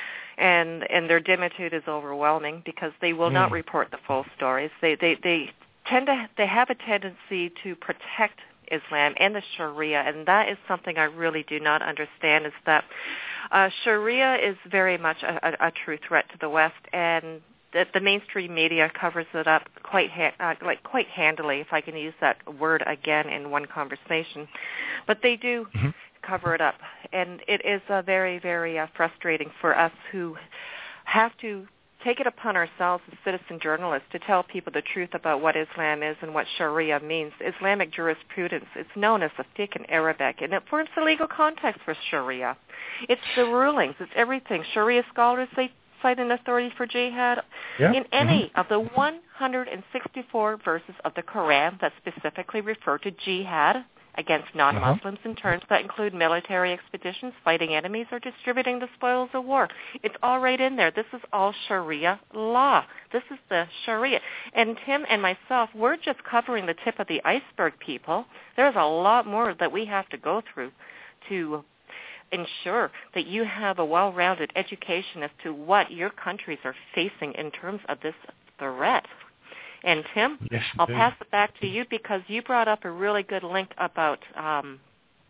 And and their dimitude is overwhelming because they will mm. not report the full stories. They they they tend to they have a tendency to protect Islam and the Sharia, and that is something I really do not understand. Is that uh, Sharia is very much a, a, a true threat to the West, and the, the mainstream media covers it up quite ha- uh, like quite handily, if I can use that word again in one conversation. But they do. Mm-hmm. cover it up, and it is uh, very, very uh, frustrating for us who have to take it upon ourselves as citizen journalists to tell people the truth about what Islam is and what Sharia means. Islamic jurisprudence, it's known as the fiqh in Arabic, and it forms the legal context for Sharia. It's the rulings, it's everything. Sharia scholars, they cite an authority for jihad yeah. in any mm-hmm. of the one hundred sixty-four verses of the Quran that specifically refer to jihad against non-Muslims uh-huh. in terms that include military expeditions, fighting enemies, or distributing the spoils of war. It's all right in there. This is all Sharia law. This is the Sharia. And Tim and myself, we're just covering the tip of the iceberg, people. There's a lot more that we have to go through to ensure that you have a well-rounded education as to what your countries are facing in terms of this threat. And Tim, yes, I'll pass it back to you because you brought up a really good link about um,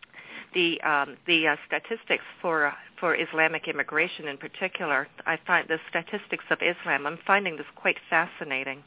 the um, the uh, statistics for uh, for Islamic immigration in particular. I find the statistics of Islam. I'm finding this quite fascinating.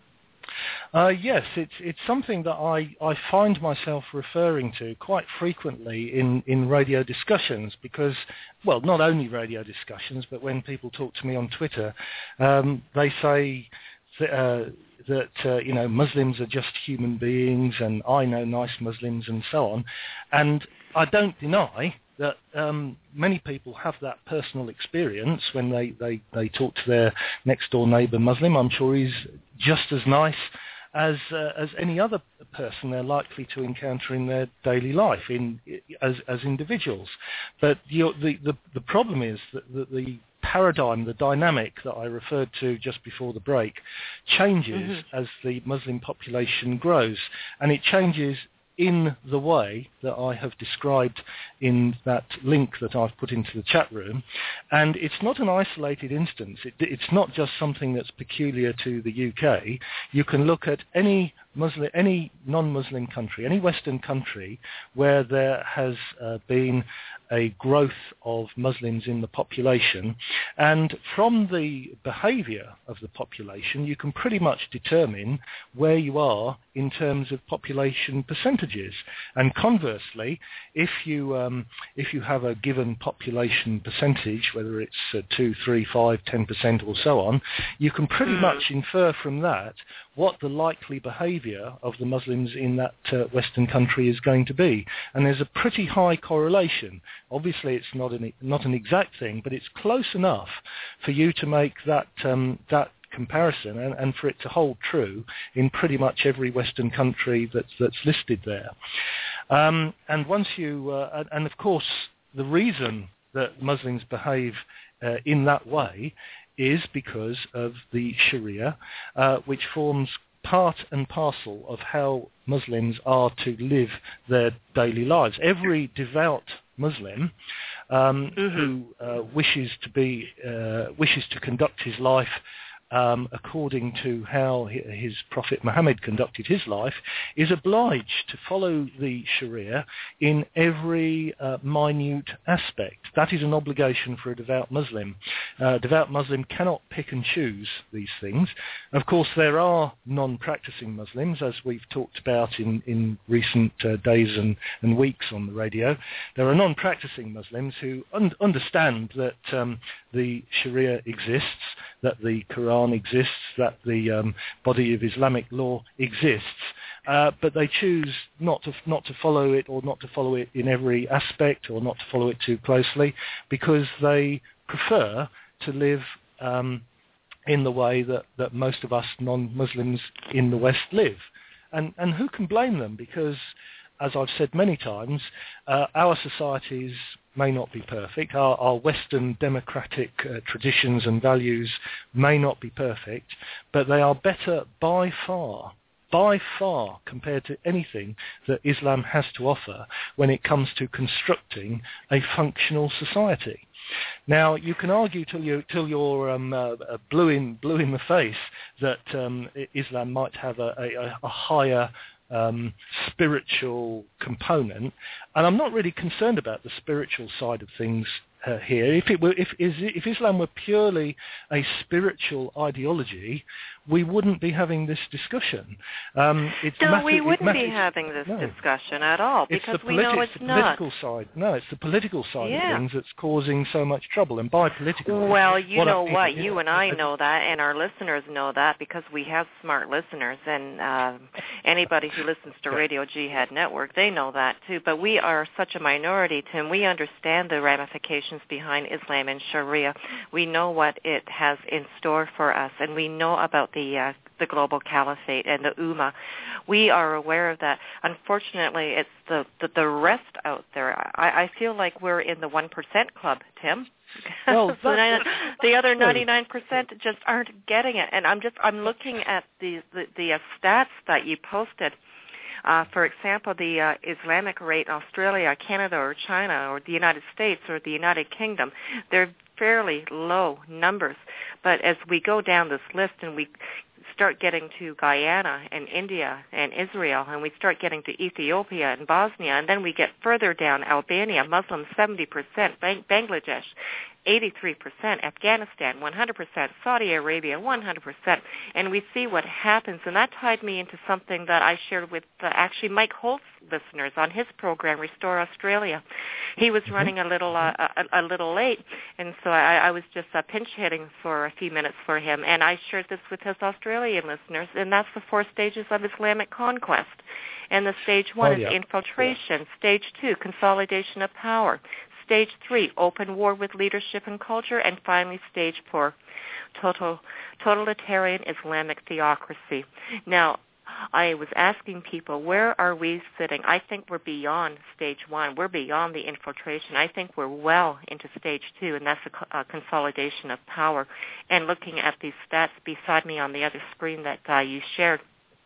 Uh, yes, it's it's something that I, I find myself referring to quite frequently in, in radio discussions because, well, not only radio discussions, but when people talk to me on Twitter, um, they say that, uh, that uh, you know, Muslims are just human beings and I know nice Muslims and so on. And I don't deny that um, many people have that personal experience when they, they, they talk to their next-door neighbour Muslim. I'm sure he's just as nice as uh, as any other person they're likely to encounter in their daily life in as as individuals. But the the, the, the problem is that the, the paradigm, the dynamic that I referred to just before the break, changes mm-hmm. as the Muslim population grows, and it changes in the way that I have described in that link that I've put into the chat room. And it's not an isolated instance. It, it's not just something that's peculiar to the U K. You can look at any Muslim, any non-Muslim country, any Western country where there has uh, been a growth of Muslims in the population, and from the behaviour of the population, you can pretty much determine where you are in terms of population percentages. And conversely, if you um, if you have a given population percentage, whether it's uh, two, three, five, ten percent, or so on, you can pretty much infer from that what the likely behaviour of the Muslims in that uh, Western country is going to be. And there's a pretty high correlation. Obviously, it's not an not an exact thing, but it's close enough for you to make that um, that comparison and, and for it to hold true in pretty much every Western country that's that's listed there. Um, and once you uh, and, and of course the reason that Muslims behave uh, in that way is because of the Sharia, uh, which forms part and parcel of how Muslims are to live their daily lives. Every devout Muslim um, mm-hmm. who uh, wishes to be uh, wishes to conduct his life Um, according to how his Prophet Muhammad conducted his life, is obliged to follow the Sharia in every uh, minute aspect. That is an obligation for a devout Muslim. Uh, a devout Muslim cannot pick and choose these things. Of course, there are non-practicing Muslims, as we've talked about in, in recent uh, days and, and weeks on the radio. There are non-practicing Muslims who un- understand that um, the Sharia exists, that the Quran exists, that the um, body of Islamic law exists, uh, but they choose not to not to follow it, or not to follow it in every aspect, or not to follow it too closely, because they prefer to live um, in the way that, that most of us non-Muslims in the West live. And, and who can blame them? Because, as I've said many times, uh, our societies may not be perfect. Our, our Western democratic uh, traditions and values may not be perfect, but they are better by far, by far compared to anything that Islam has to offer when it comes to constructing a functional society. Now, you can argue till, you, till you're um, uh, blue, in, blue in the face that um, Islam might have a, a, a higher um, spiritual component, and I'm not really concerned about the spiritual side of things uh, here. If, it were, if, if Islam were purely a spiritual ideology, we wouldn't be having this discussion. Um, it's no, massive, we wouldn't massive, be having this no. discussion at all because it's the we politi- know it's, it's the not. political side. No, it's the political side yeah. of things that's causing so much trouble. And by political, well, you what know I, what, it, you it, and I it, know that, and our listeners know that because we have smart listeners, and uh, anybody who listens to yeah. Radio Jihad Network, they know that too. But we are such a minority, Tim. We understand the ramifications behind Islam and Sharia. We know what it has in store for us, and we know about the uh, the global caliphate and the Ummah. We are aware of that. Unfortunately, it's the, the, the rest out there. I, I feel like we're in the one percent club, Tim. Well, so the, the other ninety-nine percent just aren't getting it. And I'm just I'm looking at the, the, the uh, stats that you posted. Uh, for example, the uh, Islamic rate in Australia, Canada, or China, or the United States, or the United Kingdom, they're fairly low numbers. But as we go down this list and we start getting to Guyana and India and Israel, and we start getting to Ethiopia and Bosnia, and then we get further down, Albania, Muslims seventy percent, Bang- Bangladesh eighty-three percent, Afghanistan one hundred percent, Saudi Arabia one hundred percent, and we see what happens. And that tied me into something that I shared with uh, actually Mike Holt's listeners on his program, Restore Australia. He was mm-hmm. running a little uh, a, a little late, and so I, I was just uh, pinch hitting for a few minutes for him, and I shared this with his Australian listeners, and that's the four stages of Islamic conquest. And the stage one oh, yeah. is infiltration, yeah. stage two, consolidation of power, stage three, open war with leadership and culture, and finally stage four, total, totalitarian Islamic theocracy. Now, I was asking people, where are we sitting? I think we're beyond stage one. We're beyond the infiltration. I think we're well into stage two, and that's a, a consolidation of power. And looking at these stats beside me on the other screen that uh, you shared,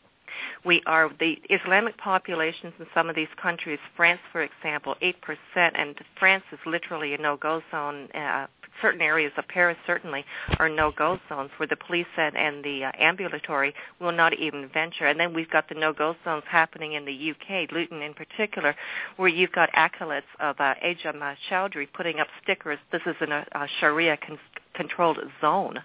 we are the Islamic populations in some of these countries, France, for example, eight percent, and France is literally a no-go zone. Uh, certain areas of Paris certainly are no-go zones where the police and, and the uh, ambulatory will not even venture. And then we've got the no-go zones happening in the U K, Luton in particular, where you've got acolytes of uh, Ajam uh, Chowdhury putting up stickers, this is in a, a Sharia-controlled zone.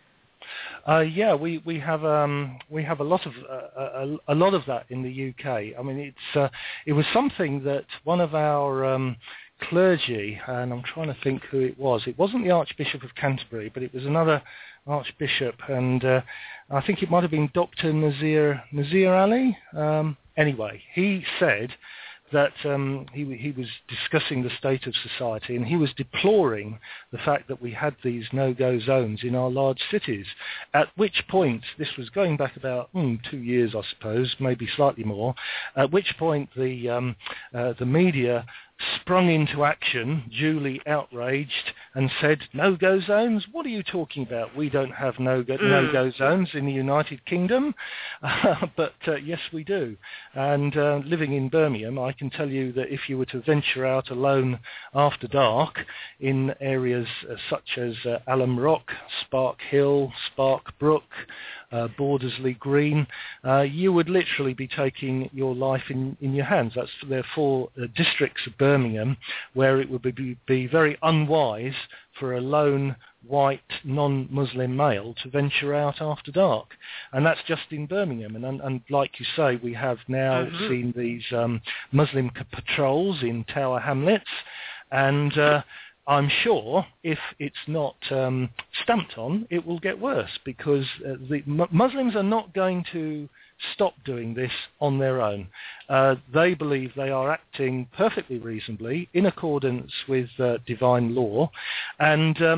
Uh, yeah, we we have um, we have a lot of uh, a, a lot of that in the U K. I mean, it's uh, it was something that one of our um, clergy, and I'm trying to think who it was. It wasn't the Archbishop of Canterbury, but it was another Archbishop, and uh, I think it might have been Doctor Nazir Nazir Ali. Um, anyway, he said that um, he, he was discussing the state of society, and he was deploring the fact that we had these no-go zones in our large cities, at which point, this was going back about mm, two years, I suppose, maybe slightly more, at which point the, um, uh, the media sprung into action, duly outraged, and said, no-go zones? What are you talking about? We don't have no-go, mm. no-go zones in the United Kingdom. Uh, but uh, yes, we do. And uh, living in Birmingham, I can tell you that if you were to venture out alone after dark in areas uh, such as uh, Alum Rock, Spark Hill, Spark Brook, Uh, Bordersley Green, uh, you would literally be taking your life in, in your hands. That's there are four uh, districts of Birmingham where it would be, be very unwise for a lone white non-Muslim male to venture out after dark. And that's just in Birmingham. And, and, and like you say, we have now mm-hmm. seen these um, Muslim patrols in Tower Hamlets, and uh, I'm sure if it's not um, stamped on, it will get worse, because uh, the M- Muslims are not going to stop doing this on their own. Uh, they believe they are acting perfectly reasonably in accordance with uh, divine law, and um,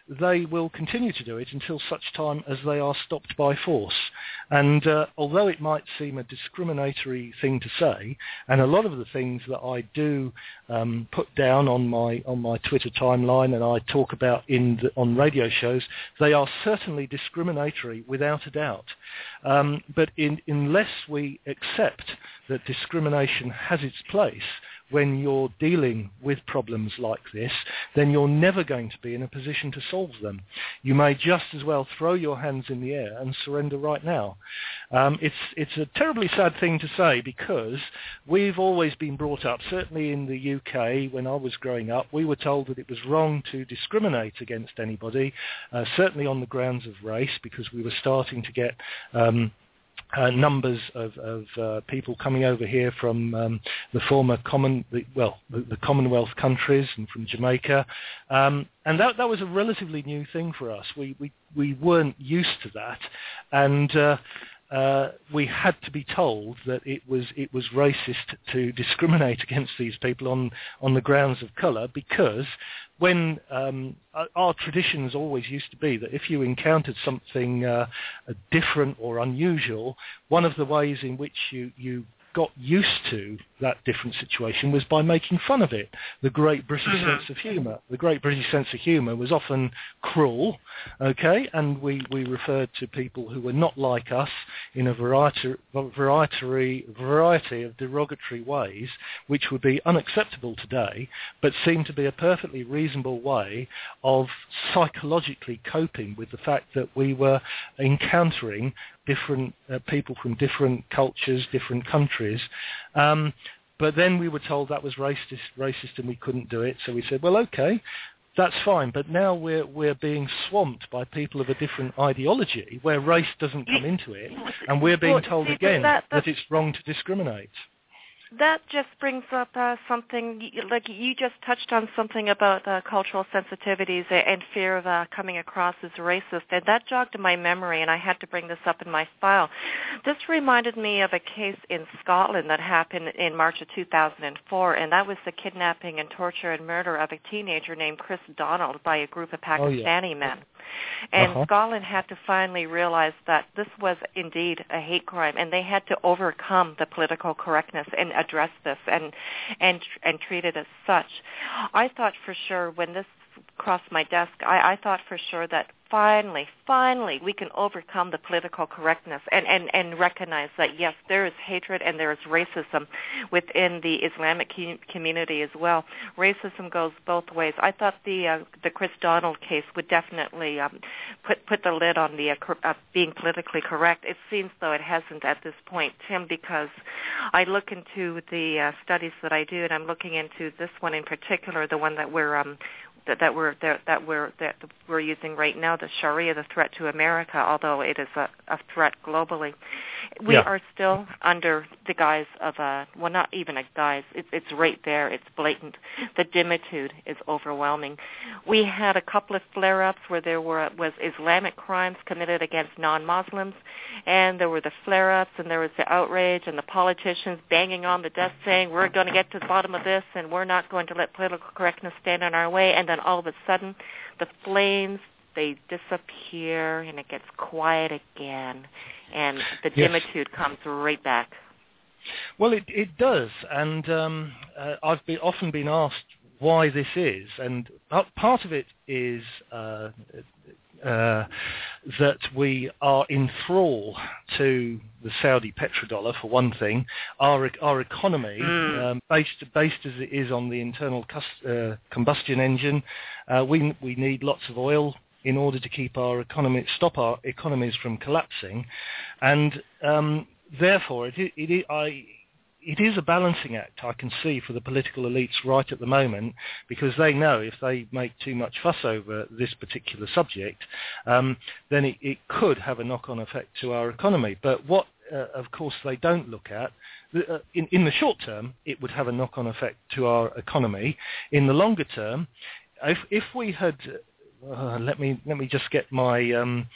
they will continue to do it until such time as they are stopped by force. And uh, although it might seem a discriminatory thing to say, and a lot of the things that I do um, put down on my on my Twitter timeline and I talk about in the, on radio shows, they are certainly discriminatory without a doubt. Um, but in, unless we accept that discrimination has its place when you're dealing with problems like this, then you're never going to be in a position to solve them. You may just as well throw your hands in the air and surrender right now. Um, it's, it's a terribly sad thing to say because we've always been brought up, certainly in the U K when I was growing up, we were told that it was wrong to discriminate against anybody, uh, certainly on the grounds of race, because we were starting to get um, Uh, numbers of, of uh, people coming over here from um, the former common, the, well, the, the Commonwealth countries and from Jamaica, um, and that that was a relatively new thing for us. We we we weren't used to that, and uh, uh, we had to be told that it was it was racist to discriminate against these people on on the grounds of colour, because when um, our traditions always used to be that if you encountered something uh, different or unusual, one of the ways in which you, you got used to that different situation was by making fun of it. The great British mm-hmm. sense of humour. The great British sense of humour was often cruel, okay, and we, we referred to people who were not like us in a variety, variety, variety of derogatory ways, which would be unacceptable today, but seem to be a perfectly reasonable way of psychologically coping with the fact that we were encountering different uh, people from different cultures, different countries. Um, but then we were told that was racist, racist and we couldn't do it. So we said, well, okay, that's fine. But now we're, we're being swamped by people of a different ideology where race doesn't come into it. And we're being told again that, that it's wrong to discriminate. That just brings up uh, something, like you just touched on something about uh, cultural sensitivities and fear of uh, coming across as racist, and that jogged in my memory, and I had to bring this up in my file. This reminded me of a case in Scotland that happened in March of two thousand four, and that was the kidnapping and torture and murder of a teenager named Chris Donald by a group of Pakistani oh, yeah. men. And uh-huh. Scotland had to finally realize that this was indeed a hate crime, and they had to overcome the political correctness and address this and and and treat it as such. I thought for sure when this crossed my desk, I, I thought for sure that finally, finally, we can overcome the political correctness and, and, and recognize that, yes, there is hatred and there is racism within the Islamic community as well. Racism goes both ways. I thought the uh, the Chris Donald case would definitely um, put put the lid on the uh, cor- uh, being politically correct. It seems though it hasn't at this point, Tim, because I look into the uh, studies that I do, and I'm looking into this one in particular, the one that we're um, that, that we're that, that we're that we're using right now, the Sharia, the threat to America, although it is a, a threat globally. We yeah. are still under the guise of a, well, not even a guise. It's, it's right there. It's blatant. The dimitude is overwhelming. We had a couple of flare-ups where there were was Islamic crimes committed against non-Muslims, and there were the flare-ups, and there was the outrage, and the politicians banging on the desk saying, we're going to get to the bottom of this, and we're not going to let political correctness stand in our way. And then all of a sudden, the flames, they disappear, and it gets quiet again, and the dimitude yes. comes right back. Well, it, it does, and um, uh, I've been, often been asked why this is, and part of it is uh, uh, that we are in thrall to the Saudi petrodollar, for one thing. Our our economy, mm. um, based based as it is on the internal cus- uh, combustion engine, uh, we we need lots of oil in order to keep our economy, stop our economies from collapsing, and um, therefore it, it, it, I, it is a balancing act, I can see, for the political elites right at the moment, because they know if they make too much fuss over this particular subject, um, then it, it could have a knock-on effect to our economy. But what, uh, of course, they don't look at, uh, in, in the short term, it would have a knock-on effect to our economy. In the longer term, if, if we had... Uh, let me let me just get my um,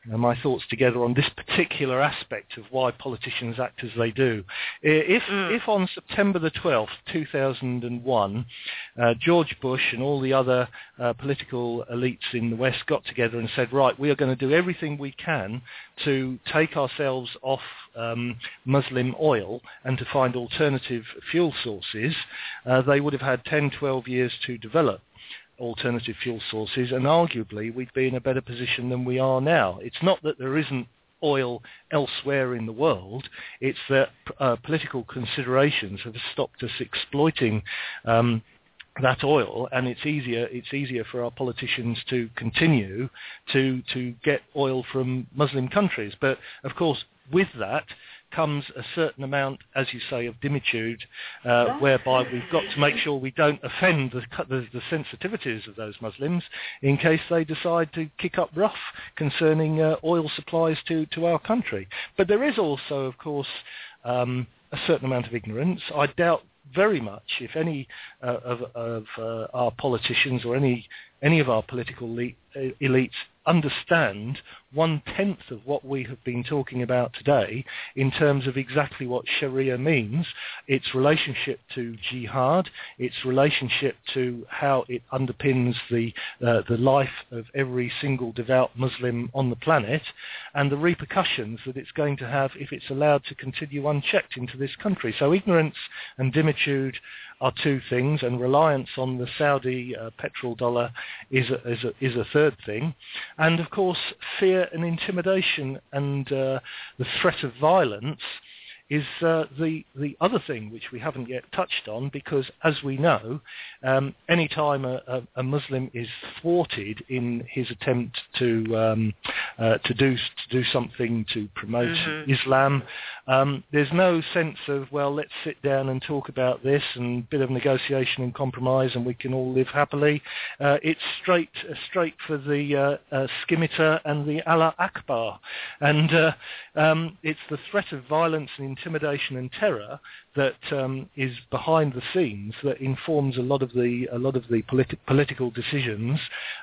uh, my thoughts together on this particular aspect of why politicians act as they do. If, mm. if on September the twelfth, two thousand one, uh, George Bush and all the other uh, political elites in the West got together and said, right, we are going to do everything we can to take ourselves off um, Muslim oil and to find alternative fuel sources, uh, they would have had ten, twelve years to develop alternative fuel sources, and arguably we'd be in a better position than we are now. It's not that there isn't oil elsewhere in the world, it's that uh, political considerations have stopped us exploiting um, that oil, and it's easier it's easier for our politicians to continue to to get oil from Muslim countries. But of course, with that comes a certain amount, as you say, of dimitude, uh, whereby we've got to make sure we don't offend the, the, the sensitivities of those Muslims in case they decide to kick up rough concerning uh, oil supplies to, to our country. But there is also, of course, um, a certain amount of ignorance. I doubt very much if any uh, of, of uh, our politicians or any any of our political le- elites understand one-tenth of what we have been talking about today in terms of exactly what Sharia means, its relationship to jihad, its relationship to how it underpins the uh, the life of every single devout Muslim on the planet, and the repercussions that it's going to have if it's allowed to continue unchecked into this country. So ignorance and dimitude are two things, and reliance on the Saudi uh, petrol dollar is a, is, a, is a third thing. And of course, fear and intimidation and uh, the threat of violence is uh, the the other thing which we haven't yet touched on, because as we know, um, any time a, a, a Muslim is thwarted in his attempt to um, uh, to do to do something to promote mm-hmm. Islam, um, there's no sense of, well, let's sit down and talk about this and a bit of negotiation and compromise and we can all live happily. Uh, it's straight uh, straight for the uh, uh, scimitar and the Allah Akbar, and uh, um, it's the threat of violence and intimidation and terror that um, is behind the scenes that informs a lot of the a lot of the politi- political decisions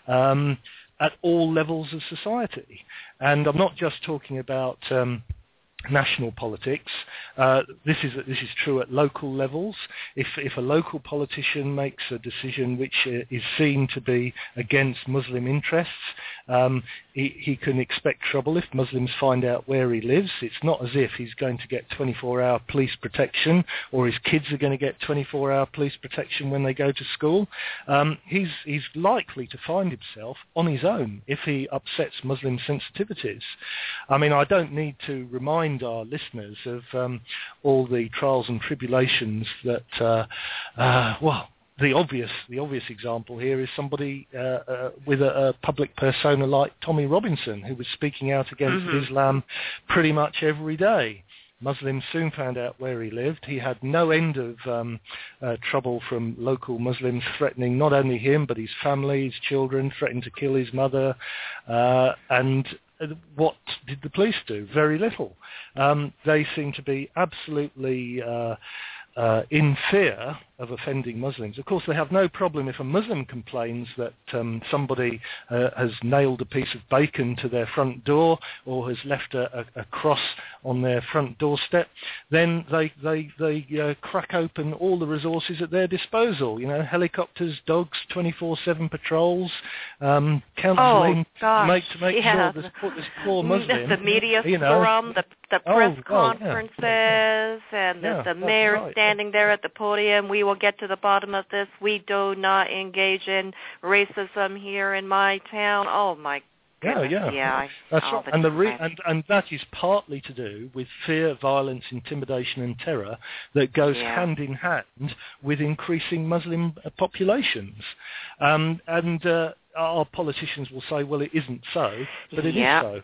um, at all levels of society. And I'm not just talking about um, national politics. Uh, this is this is true at local levels. If if a local politician makes a decision which uh, is seen to be against Muslim interests, um, he, he can expect trouble if Muslims find out where he lives. It's not as if he's going to get twenty-four hour police protection, or his kids are going to get twenty-four hour police protection when they go to school. Um, he's he's likely to find himself on his own if he upsets Muslim sensitivities. I mean, I don't need to remind our listeners of um, all the trials and tribulations that, uh, uh, well, the obvious the obvious example here is somebody uh, uh, with a, a public persona like Tommy Robinson, who was speaking out against mm-hmm. Islam pretty much every day. Muslims soon found out where he lived. He had no end of um, uh, trouble from local Muslims threatening not only him but his family, his children, threatening to kill his mother, uh, and what did the police do? Very little. Um, they seem to be absolutely uh, uh, in fear of offending Muslims. Of course, they have no problem if a Muslim complains that um, somebody uh, has nailed a piece of bacon to their front door or has left a, a, a cross on their front doorstep. Then they they they uh, crack open all the resources at their disposal. You know, helicopters, dogs, twenty-four seven patrols, um, counselling oh, to make to make yeah. sure this poor, this poor Muslim, the media you know, forum, the the press oh, conferences, oh, yeah. and the, yeah, the mayor right. standing there at the podium. We will get to the bottom of this. We do not engage in racism here in my town. Oh my goodness. Yeah, yeah. yeah That's right. the And, the re- time. and, and that is partly to do with fear, violence, intimidation and terror that goes yeah. hand in hand with increasing Muslim uh, populations. Um, and uh, our politicians will say, well, it isn't so, but it yeah. is so.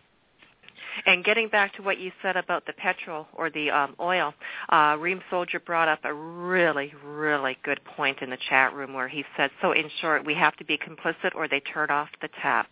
And getting back to what you said about the petrol or the um, oil, uh, Reem Soldier brought up a really, really good point in the chat room where he said, so in short, we have to be complicit or they turn off the tap.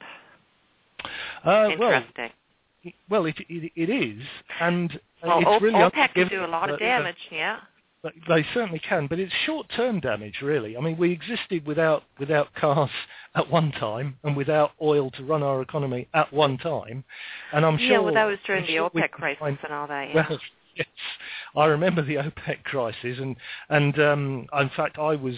Uh, Interesting. Well, well it, it, it is. And well, it's o- really OPEC can given, do a lot of uh, damage, yeah. They certainly can, but it's short-term damage, really. I mean, we existed without without cars at one time and without oil to run our economy at one time, and I'm sure... Yeah, well, that was during I'm the sure OPEC crisis find, and all that, yeah. Well, yes, I remember the OPEC crisis, and, and um, in fact, I was...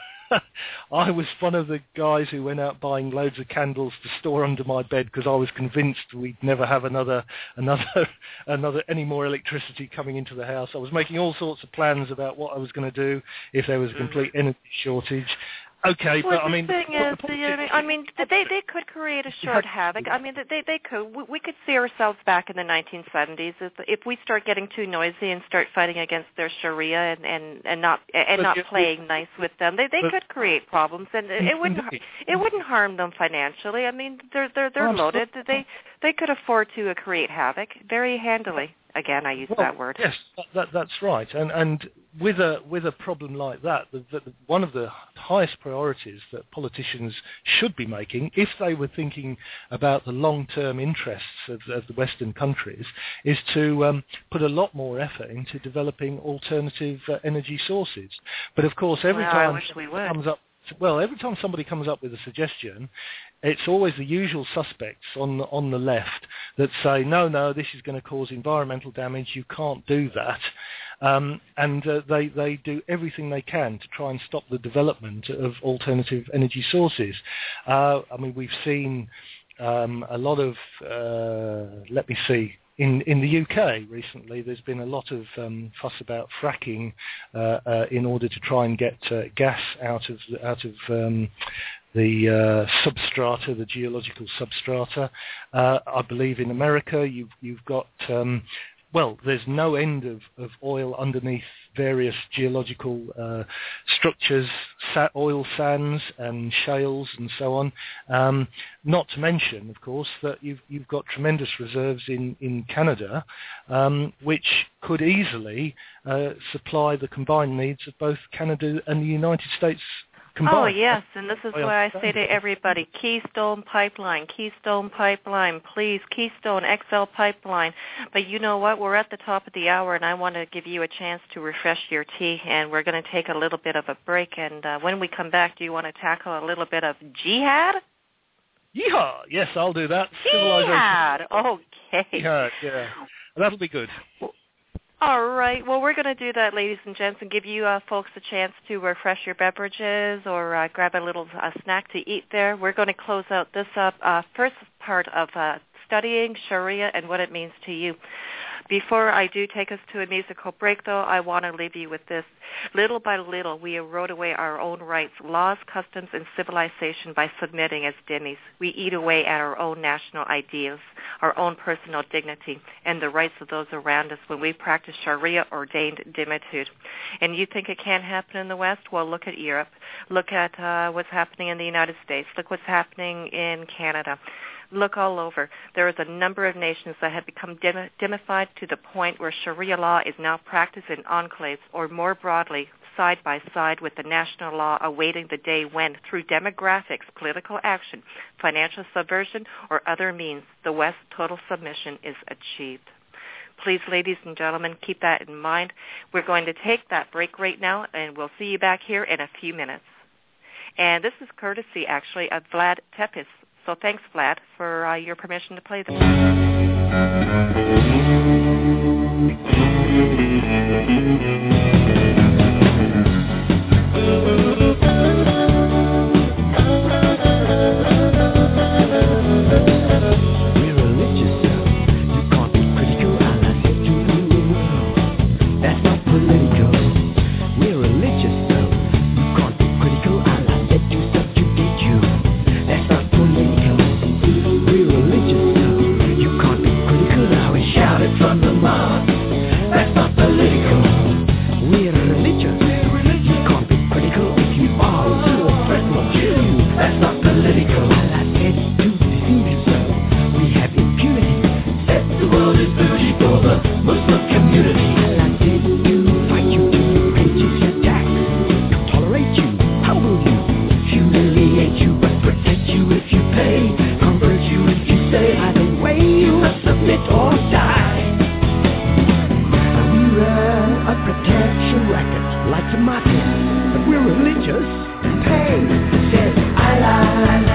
I was one of the guys who went out buying loads of candles to store under my bed because I was convinced we'd never have another, another, another, any more electricity coming into the house. I was making all sorts of plans about what I was going to do if there was a complete energy shortage. Okay, well, but I mean, the thing is, the, I mean, they they could create a short havoc. I mean, they they could. We, we could see ourselves back in the nineteen seventies if if we start getting too noisy and start fighting against their Sharia and and, and not and not playing nice with them. They they could create problems, and it wouldn't it wouldn't harm them financially. I mean, they're they're they're loaded. They they could afford to create havoc very handily. Again, I use well, that word. Yes, that, that, that's right. And and with a with a problem like that, the, the, one of the highest priorities that politicians should be making, if they were thinking about the long-term interests of, of the Western countries, is to um, put a lot more effort into developing alternative uh, energy sources. But of course, every well, time I wish we would. comes up. Well, every time somebody comes up with a suggestion, it's always the usual suspects on the, on the left that say, no, no, this is going to cause environmental damage, you can't do that. Um, and uh, they, they do everything they can to try and stop the development of alternative energy sources. Uh, I mean, we've seen um, a lot of, uh, let me see, In, in the U K recently, there's been a lot of um, fuss about fracking uh, uh, in order to try and get uh, gas out of out of um, the uh, substrata, the geological substrata. Uh, I believe in America, you've you've got um, well, there's no end of, of oil underneath various geological uh, structures, sa- oil sands and shales and so on. Um, not to mention, of course, that you've, you've got tremendous reserves in, in Canada, um, which could easily uh, supply the combined needs of both Canada and the United States combined. Oh, yes, and this is why I say to everybody, Keystone Pipeline, Keystone Pipeline, please, Keystone X L Pipeline. But you know what? We're at the top of the hour, and I want to give you a chance to refresh your tea, and we're going to take a little bit of a break. And uh, when we come back, do you want to tackle a little bit of jihad? Yeehaw! Yes, I'll do that. Jihad! Okay. Jihad, yeah. That'll be good. All right. Well, we're going to do that, ladies and gents, and give you uh, folks a chance to refresh your beverages or uh, grab a little uh, snack to eat there. We're going to close out this uh, uh, first part of uh, studying Sharia and what it means to you. Before I do take us to a musical break, though, I want to leave you with this. Little by little, we erode away our own rights, laws, customs, and civilization by submitting as dhimmis. We eat away at our own national ideals, our own personal dignity, and the rights of those around us when we practice Sharia-ordained dhimmitude. And you think it can't happen in the West? Well, look at Europe. Look at uh, what's happening in the United States. Look what's happening in Canada. Look all over. There is a number of nations that have become dim- dhimmified to the point where Sharia law is now practiced in enclaves, or more broadly, side by side with the national law, awaiting the day when, through demographics, political action, financial subversion, or other means, the West's total submission is achieved. Please, ladies and gentlemen, keep that in mind. We're going to take that break right now, and we'll see you back here in a few minutes. And this is courtesy, actually, of Vlad Tepes. So thanks, Vlad, for uh, your permission to play this. Muslim community. Allah said to fight religious. Pay, says Allah.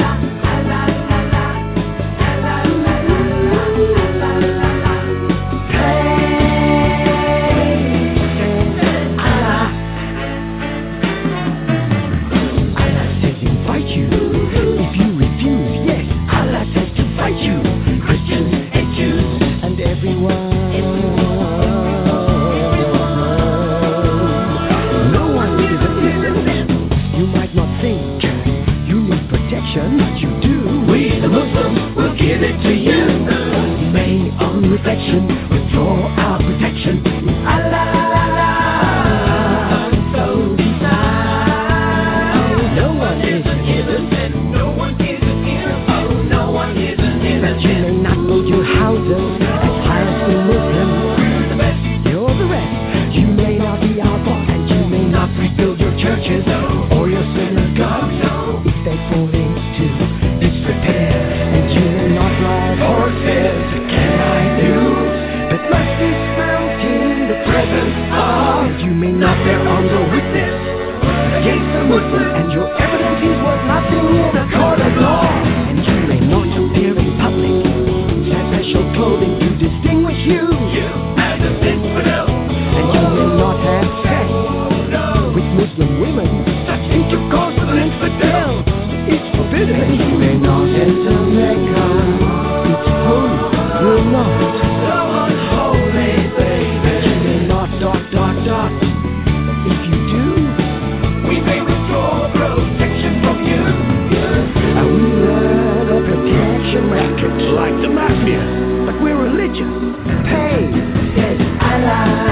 You do, we the Muslims will give it to you. You may on reflection withdraw our protection. Allah, Allah, so decide. No one is innocent, no one is innocent, oh, no one is innocent. You may not build your houses as high as the Muslims. We're the best, you're the rest. You may not be our boss, and you may not rebuild your churches or your synagogues. If they fall into disrepair, and you may not ride horses, can I do? But must be felt in the presence of. You may not bear arms or witness against the Muslim, and your evidence is worth nothing in a court of law. And you may not appear in public in special clothing to distinguish you, you as an infidel. And you may not have sex with Muslim women. Such intercourse with an infidel is forbidden. You may not enter Mecca. It's holy, will not. So unholy, baby. You may not dot, dot, dot. If you do, we may withdraw protection from you. And we run a protection racket like the mafia, but we're religious. Pay, says Allah.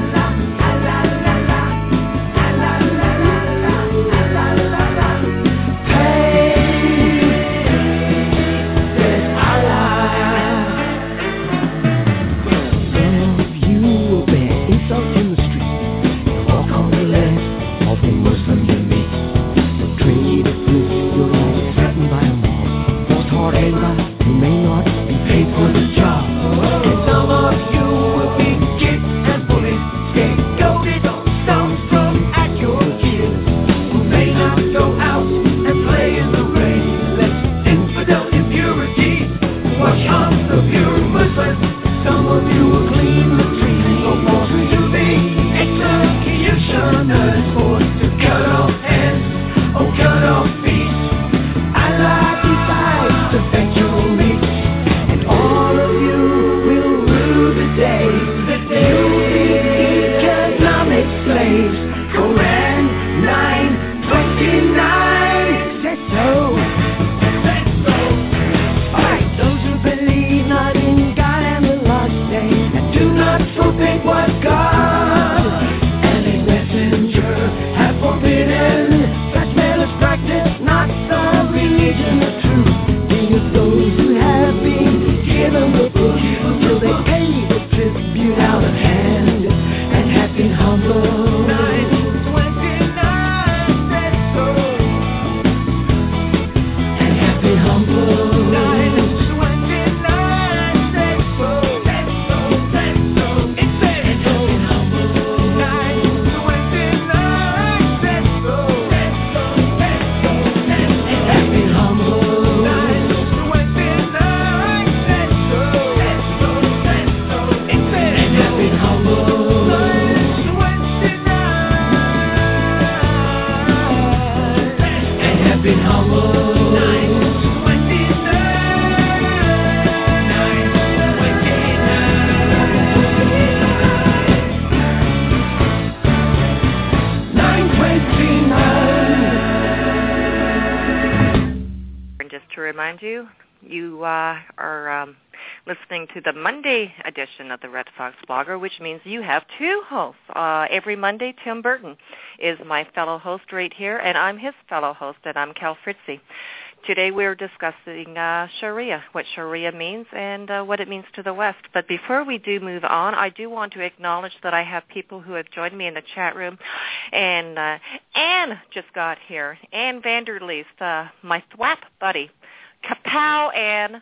You, you uh, are um, listening to the Monday edition of the Red Fox Blogger, which means you have two hosts. Uh, every Monday, Tim Burton is my fellow host right here, and I'm his fellow host, and I'm Cal Fritzy. Today we're discussing uh, Sharia, what Sharia means and uh, what it means to the West. But before we do move on, I do want to acknowledge that I have people who have joined me in the chat room. And uh, Anne just got here. Anne Vanderleest, uh, my thwap buddy. Kapow, Anne.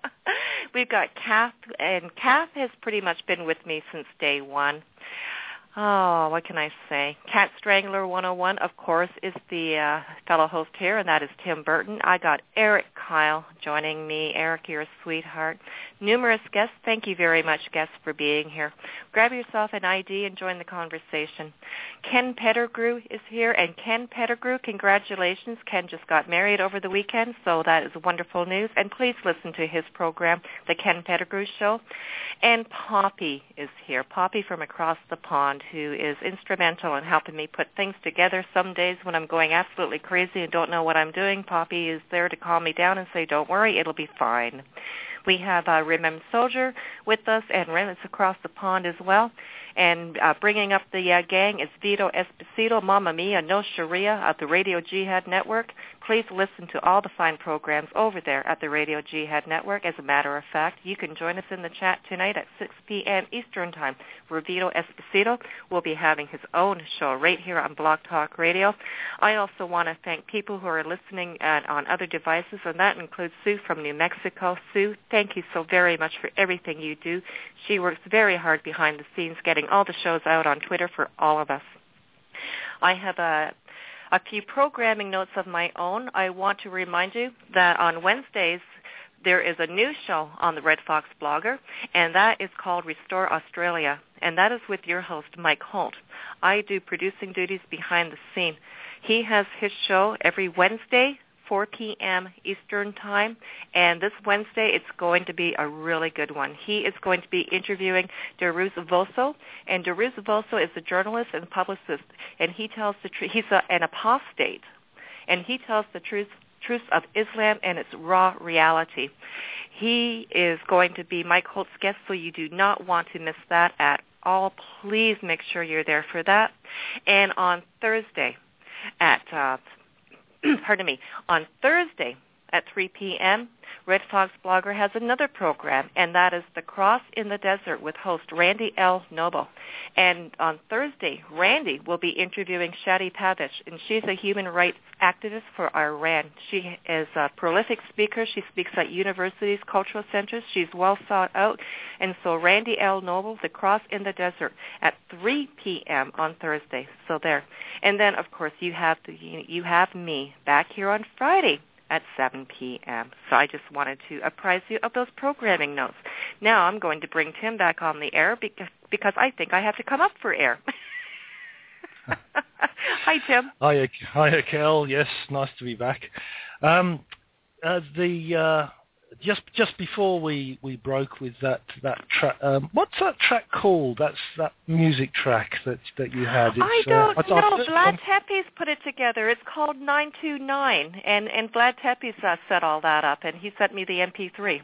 We've got Kath, and Kath has pretty much been with me since day one. Oh, what can I say? Cat Strangler one oh one, of course, is the uh, fellow host here, and that is Tim Burton. I got Eric Kyle joining me. Eric, you're a sweetheart. Numerous guests. Thank you very much, guests, for being here. Grab yourself an I D and join the conversation. Ken Pettigrew is here, and Ken Pettigrew, congratulations. Ken just got married over the weekend, so that is wonderful news. And please listen to his program, The Ken Pettigrew Show. And Poppy is here, Poppy from across the pond, who is instrumental in helping me put things together. Some days when I'm going absolutely crazy and don't know what I'm doing, Poppy is there to calm me down and say, don't worry, it'll be fine. We have uh, Rim M. Soldier with us, and Rim is across the pond as well. And uh, bringing up the uh, gang is Vito Esposito, Mamma Mia, No Sharia at the Radio Jihad Network. Please listen to all the fine programs over there at the Radio Jihad Network. As a matter of fact, you can join us in the chat tonight at six p.m. Eastern Time, where Vito Esposito will be having his own show right here on Blog Talk Radio. I also want to thank people who are listening at, on other devices, and that includes Sue from New Mexico. Sue, thank you so very much for everything you do. She works very hard behind the scenes getting all the shows out on Twitter for all of us. I have a, a few programming notes of my own. I want to remind you that on Wednesdays there is a new show on the Red Fox Blogger, and that is called Restore Australia, and that is with your host, Mike Holt. I do producing duties behind the scene. He has his show every Wednesday, four p.m. Eastern Time, and this Wednesday it's going to be a really good one. He is going to be interviewing Daruz Voso, and Daruz Voso is a journalist and publicist, and he tells the truth. He's a, an apostate, and he tells the truth truth of Islam and its raw reality. He is going to be Mike Holt's guest, so you do not want to miss that at all. Please make sure you're there for that. And on Thursday at uh, pardon me, on Thursday at three p.m., Red Fox Blogger has another program, and that is The Cross in the Desert with host Randy L. Noble. And on Thursday, Randy will be interviewing Shadi Pavish, and she's a human rights activist for Iran. She is a prolific speaker. She speaks at universities, cultural centers. She's well sought out. And so Randy L. Noble, The Cross in the Desert, at three p.m. on Thursday. So there. And then, of course, you have the, you have me back here on Friday at seven p.m. So I just wanted to apprise you of those programming notes. Now I'm going to bring Tim back on the air because, because I think I have to come up for air. Hi, Tim. Hi, hi, Kel. Yes, nice to be back. Um, uh, the uh, just just before we, we broke with that that track, um, what's that track called? That's that music track that that you had. It's, I don't uh, know. I, I, Vlad Tepes put it together. It's called nine two nine, and and Vlad Tepes uh, set all that up, and he sent me the M P three.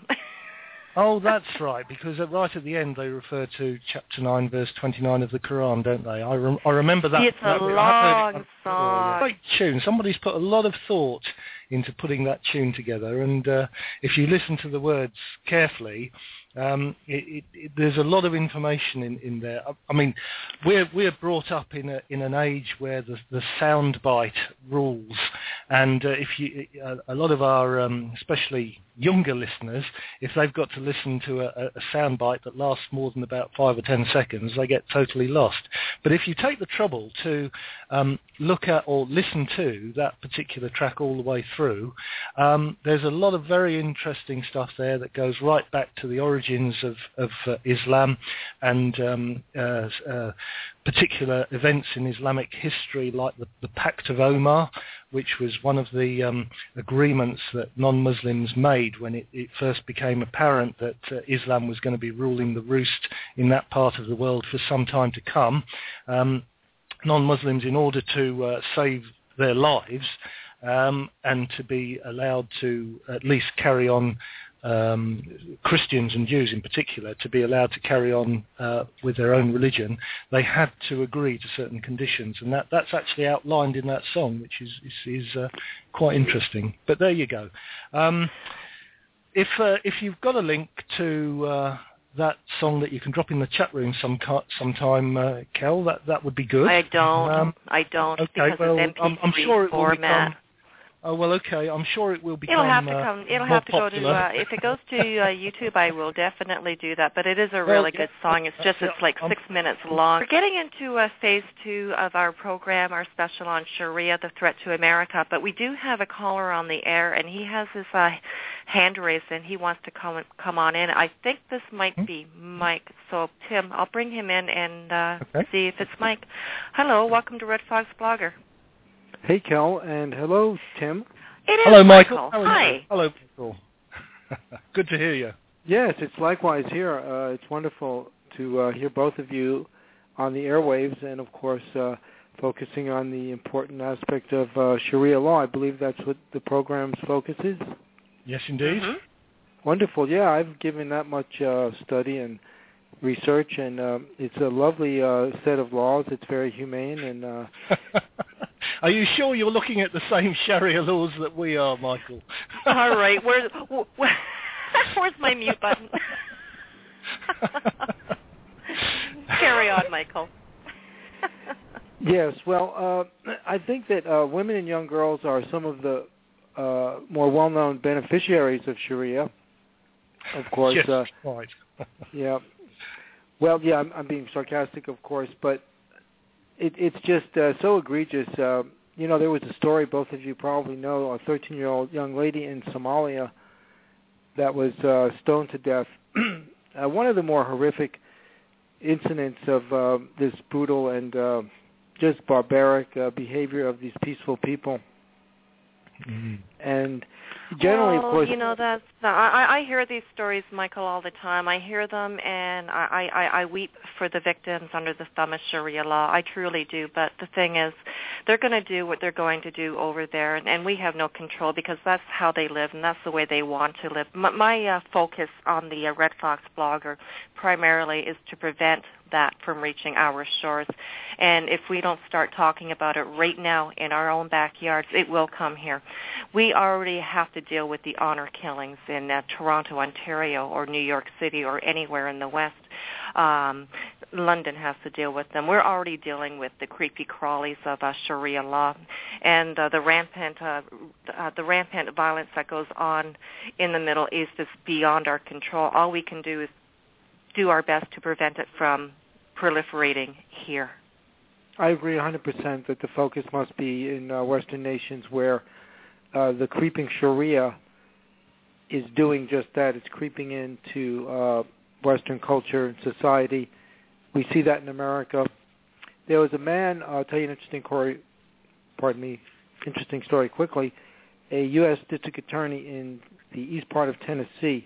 Oh, that's right, because right at the end they refer to chapter nine, verse twenty-nine of the Quran, don't they? I, rem- I remember that. It's that a bit. long it song. Great tune. Somebody's put a lot of thought into putting that tune together, and uh, if you listen to the words carefully, um, it, it, it, there's a lot of information in, in there. I, I mean, we're we're brought up in a in an age where the the soundbite rules, and uh, if you uh, a lot of our um, especially younger listeners, if they've got to listen to a, a soundbite that lasts more than about five or ten seconds, they get totally lost. But if you take the trouble to um, look at or listen to that particular track all the way through, um, there's a lot of very interesting stuff there that goes right back to the origins of, of uh, Islam and um, uh, uh, particular events in Islamic history like the, the Pact of Omar, which was one of the um, agreements that non-Muslims made when it, it first became apparent that uh, Islam was going to be ruling the roost in that part of the world for some time to come. Um, non-Muslims, in order to uh, save their lives um, and to be allowed to at least carry on, um, Christians and Jews in particular, to be allowed to carry on uh, with their own religion, they had to agree to certain conditions, and that, that's actually outlined in that song, which is is, is uh, quite interesting. But there you go. Um, if uh, if you've got a link to uh, that song that you can drop in the chat room some sometime, uh, Kel, that that would be good. I don't. Um, I don't. Okay, because well, it's M P three I'm, I'm sure it will format. become. Oh well, okay. I'm sure it will become. It'll have to uh, come. It'll more have to go popular. to. Uh, if it goes to uh, YouTube, I will definitely do that. But it is a Well, really yeah, good song. It's just yeah, it's like um, six minutes long. We're getting into uh, phase two of our program, our special on Sharia, the threat to America. But we do have a caller on the air, and he has his uh, hand raised, and he wants to come come on in. I think this might hmm? be Mike. So Tim, I'll bring him in and uh, Okay. see if it's Mike. Hello, welcome to Red Fox Blogger. Hey, Kel, and hello, Tim. It is Hello, Michael. Michael. How are Hi. you? Hello, Michael. Good to hear you. Yes, it's likewise here. Uh, it's wonderful to uh, hear both of you on the airwaves and, of course, uh, focusing on the important aspect of uh, Sharia law. I believe that's what the program's focus is. Yes, indeed. Mm-hmm. Wonderful. Yeah, I've given that much uh, study and research, and um, it's a lovely uh, set of laws. It's very humane, and uh, Are you sure you're looking at the same Sharia laws that we are, Michael? All right. Where's where, where's my mute button? Carry on, Michael. yes. Well, uh, I think that uh, women and young girls are some of the uh, more well-known beneficiaries of Sharia. Of course. Yes, uh, right. yeah. Well, yeah, I'm, I'm being sarcastic, of course, but it, it's just uh, so egregious. Uh, you know, there was a story, both of you probably know, a thirteen-year-old young lady in Somalia that was uh, stoned to death. uh, one of the more horrific incidents of uh, this brutal and uh, just barbaric uh, behavior of these peaceful people. Mm-hmm. And generally, well, of course, you know that's. I, I hear these stories, Michael, all the time. I hear them, and I, I, I weep for the victims under the thumb of Sharia law. I truly do. But the thing is, they're going to do what they're going to do over there, and, and we have no control because that's how they live, and that's the way they want to live. My, my uh, focus on the uh, Red Fox Blogger primarily is to prevent that from reaching our shores. And if we don't start talking about it right now in our own backyards, it will come here. We already have to deal with the honor killings in uh, Toronto, Ontario, or New York City, or anywhere in the West. Um, London has to deal with them. We're already dealing with the creepy crawlies of uh, Sharia law, and uh, the rampant, uh, uh, the rampant violence that goes on in the Middle East is beyond our control. All we can do is do our best to prevent it from proliferating here. I agree one hundred percent that the focus must be in uh, Western nations where uh, the creeping Sharia is doing just that. It's creeping into uh, Western culture and society. We see that in America. There was a man, I'll tell you an interesting story, pardon me, interesting story quickly, a U S district attorney in the east part of Tennessee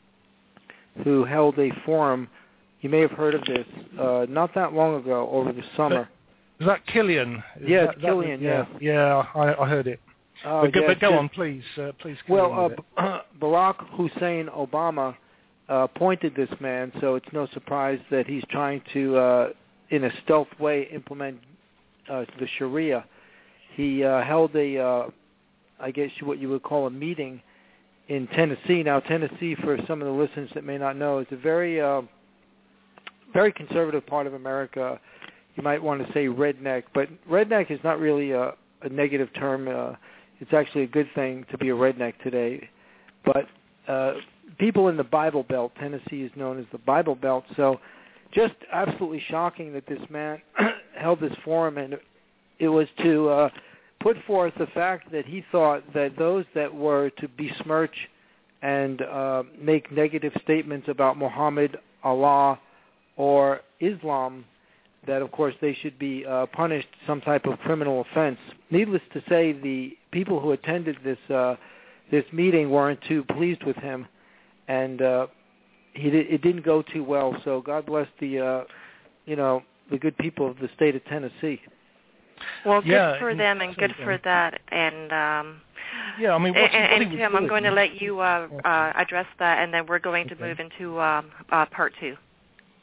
who held a forum. You may have heard of this, uh, not that long ago, over the summer. Is that Killian? Is yeah, that, it's Killian, that, yes. Yeah, I, I heard it. Uh, but go, yes, but go yes. on, please. Uh, please well, uh, with it. Barack Hussein Obama uh, appointed this man, so it's no surprise that he's trying to, uh, in a stealth way, implement uh, the Sharia. He uh, held a, uh, I guess what you would call a meeting in Tennessee. Now, Tennessee, for some of the listeners that may not know, is a very, uh, very conservative part of America. You might want to say redneck, but redneck is not really a, a negative term. Uh, it's actually a good thing to be a redneck today. But uh, people in the Bible Belt, Tennessee is known as the Bible Belt, so just absolutely shocking that this man held this forum, and it was to uh, put forth the fact that he thought that those that were to besmirch and uh, make negative statements about Muhammad, Allah, or Islam, that, of course, they should be uh, punished some type of criminal offense. Needless to say, the people who attended this uh, this meeting weren't too pleased with him, and uh, he did, it didn't go too well. So God bless the, uh, you know, the good people of the state of Tennessee. Well, good yeah, for them and good for that. And um, yeah, I mean, what's, and, what and Tim, I'm going to let you uh, uh, address that, and then we're going to okay. move into um, uh, part two.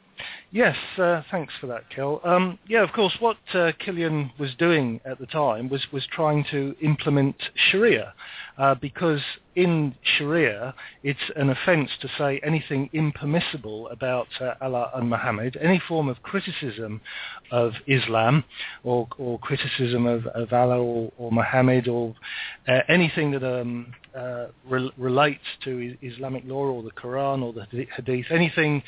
Yes, uh, thanks for that, Kel. Um, yeah, of course, what uh, Killian was doing at the time was, was trying to implement Sharia, uh, because in Sharia, it's an offence to say anything impermissible about uh, Allah and Muhammad, any form of criticism of Islam or, or criticism of, of Allah or, or Muhammad or uh, anything that um, uh, re- relates to Islamic law or the Quran or the Hadith, anything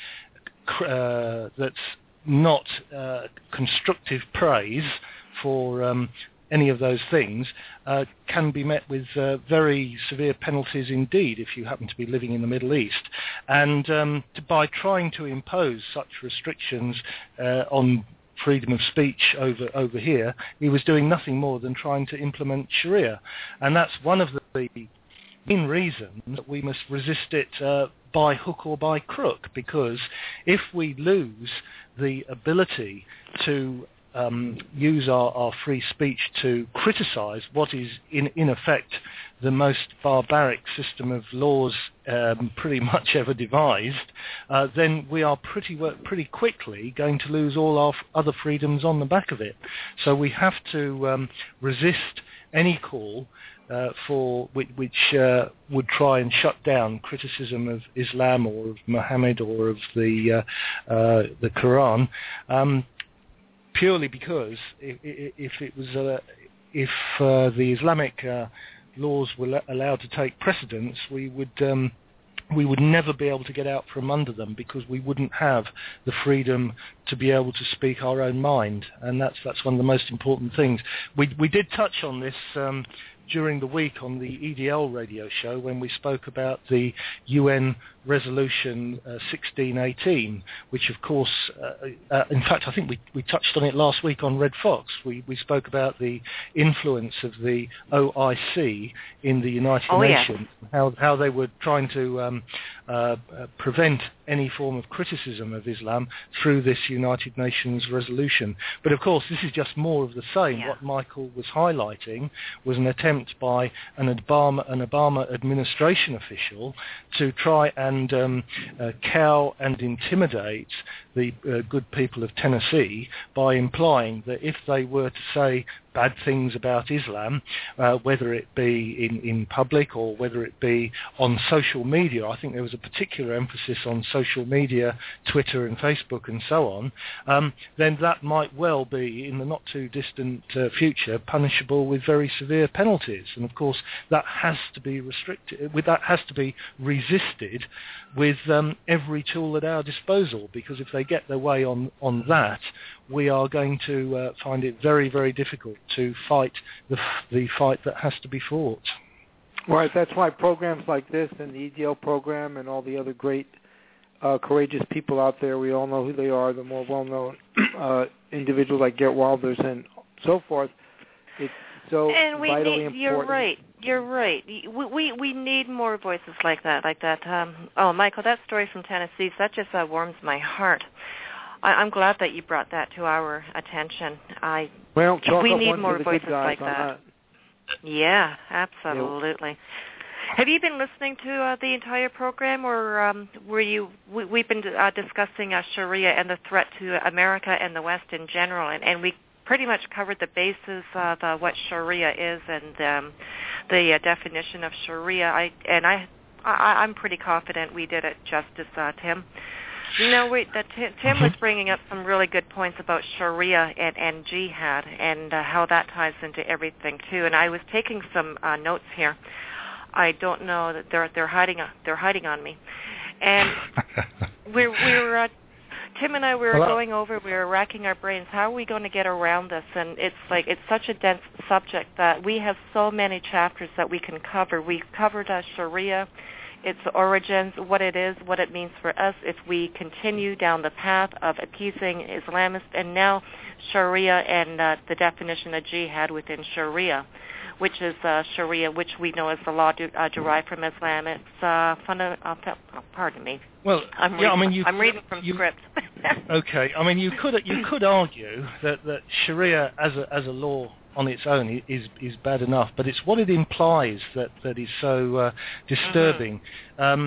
Uh, that's not uh, constructive praise for um, any of those things uh, can be met with uh, very severe penalties indeed if you happen to be living in the Middle East. And um, to, by trying to impose such restrictions uh, on freedom of speech over, over here, he was doing nothing more than trying to implement Sharia. And that's one of the main reasons that we must resist it uh, by hook or by crook, because if we lose the ability to um, use our, our free speech to criticize what is in, in effect the most barbaric system of laws um, pretty much ever devised, uh, then we are pretty pretty quickly going to lose all our f- other freedoms on the back of it. So we have to um, resist any call Uh, for which, which uh, would try and shut down criticism of Islam or of Muhammad or of the uh, uh, the Quran, um, purely because if, if it was uh, if uh, the Islamic uh, laws were allowed to take precedence, we would. Um, we would never be able to get out from under them because we wouldn't have the freedom to be able to speak our own mind, and that's that's one of the most important things. We we did touch on this um, during the week on the E D L radio show when we spoke about the U N resolution uh, sixteen eighteen, which of course, uh, uh, in fact, I think we, we touched on it last week on Red Fox. We we spoke about the influence of the O I C in the United oh, Nations, yeah. how how they were trying to um, uh, uh, prevent any form of criticism of Islam through this United Nations resolution. But of course, this is just more of the same. Yeah. What Michael was highlighting was an attempt by an Obama, an Obama administration official to try and um, uh, cow and intimidate the uh, good people of Tennessee by implying that if they were to say bad things about Islam, uh, whether it be in, in public or whether it be on social media. I think there was a particular emphasis on social media, Twitter and Facebook and so on, um, then that might well be, in the not too distant uh, future, punishable with very severe penalties. And of course, that has to be restricted, with that has to be resisted with um, every tool at our disposal, because if they get their way on, on that, we are going to uh, find it very, very difficult to fight the, the fight that has to be fought. Right, that's why programs like this and the E D L program and all the other great, uh, courageous people out there, we all know who they are, the more well-known uh, individuals like Geert Wilders and so forth, it's so and we vitally need, important. You're right. You're right. We, we we need more voices like that. Like that. Um, oh, Michael, that story from Tennessee, that just uh, warms my heart. I, I'm glad that you brought that to our attention. I well, chalk we up need one more for the voices good guys like on that. that. Yeah, absolutely. Yep. Have you been listening to uh, the entire program, or um, were you? We, we've been uh, discussing uh, Sharia and the threat to America and the West in general, and, and we pretty much covered the basis of uh, what Sharia is and um, the uh, definition of Sharia. I and I, I, I'm pretty confident we did it justice, uh, Tim. You know, we, that Tim, Tim was bringing up some really good points about Sharia and, and jihad and uh, how that ties into everything too. And I was taking some uh, notes here. I don't know that they're they're hiding they're hiding on me. And we're we're uh, Tim and I we were Hello. going over. We were racking our brains. How are we going to get around this? And it's like it's such a dense subject that we have so many chapters that we can cover. We covered uh, Sharia, its origins, what it is, what it means for us if we continue down the path of appeasing Islamists, and now Sharia and uh, the definition of jihad within Sharia, which is uh, Sharia, which we know is the law de- uh, derived from Islam. It's uh, funda- uh, pardon me. Well, I'm yeah, reading, I mean, you, I'm reading from you, scripts. Okay, I mean, you could you could argue that, that Sharia as a as a law on its own is is bad enough, but it's what it implies that, that is so uh, disturbing. Mm-hmm. Um,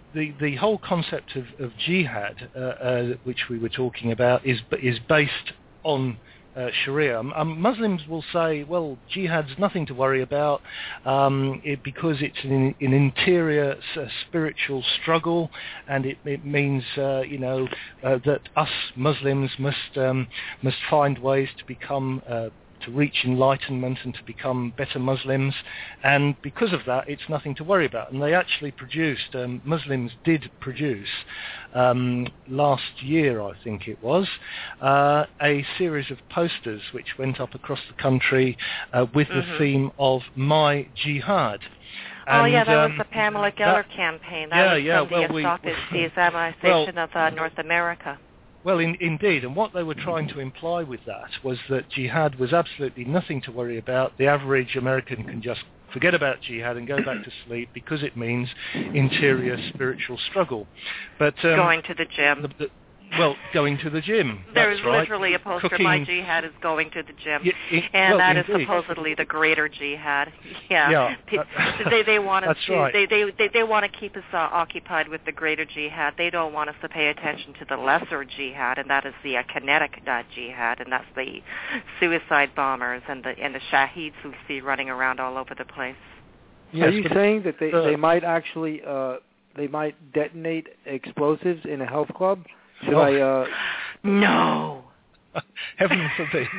the the whole concept of, of jihad, uh, uh, which we were talking about, is is based on Uh, Sharia. Um, Muslims will say, well, jihad's nothing to worry about um, it, because it's an, an interior uh, spiritual struggle, and it, it means, uh, you know, uh, that us Muslims must um, must find ways to become uh, to reach enlightenment and to become better Muslims, and because of that, it's nothing to worry about. And they actually produced, um, Muslims did produce, um, last year I think it was, uh, a series of posters which went up across the country uh, with mm-hmm. the theme of My Jihad. Oh, and, yeah, that um, was the Pamela Geller that, campaign. That yeah, was yeah, from well, the we, Islamization well, of uh, North America. Well, in, indeed, and what they were trying to imply with that was that jihad was absolutely nothing to worry about. The average American can just forget about jihad and go back to sleep because it means interior spiritual struggle. But um, going to the gym. The, the, well, going to the gym. There is right. literally a poster, Cooking. My Jihad is going to the gym. Yeah, in, and well, that indeed. is supposedly the greater jihad. Yeah. yeah uh, they they want us that's to right. they they they, they want to keep us uh, occupied with the greater jihad. They don't want us to pay attention to the lesser jihad, and that is the uh, kinetic uh, jihad, and that's the suicide bombers and the and the shaheeds we see running around all over the place. Yes, Are you saying that they uh, they might actually uh, they might detonate explosives in a health club? Should oh. I? Uh... No. Heaven forbid.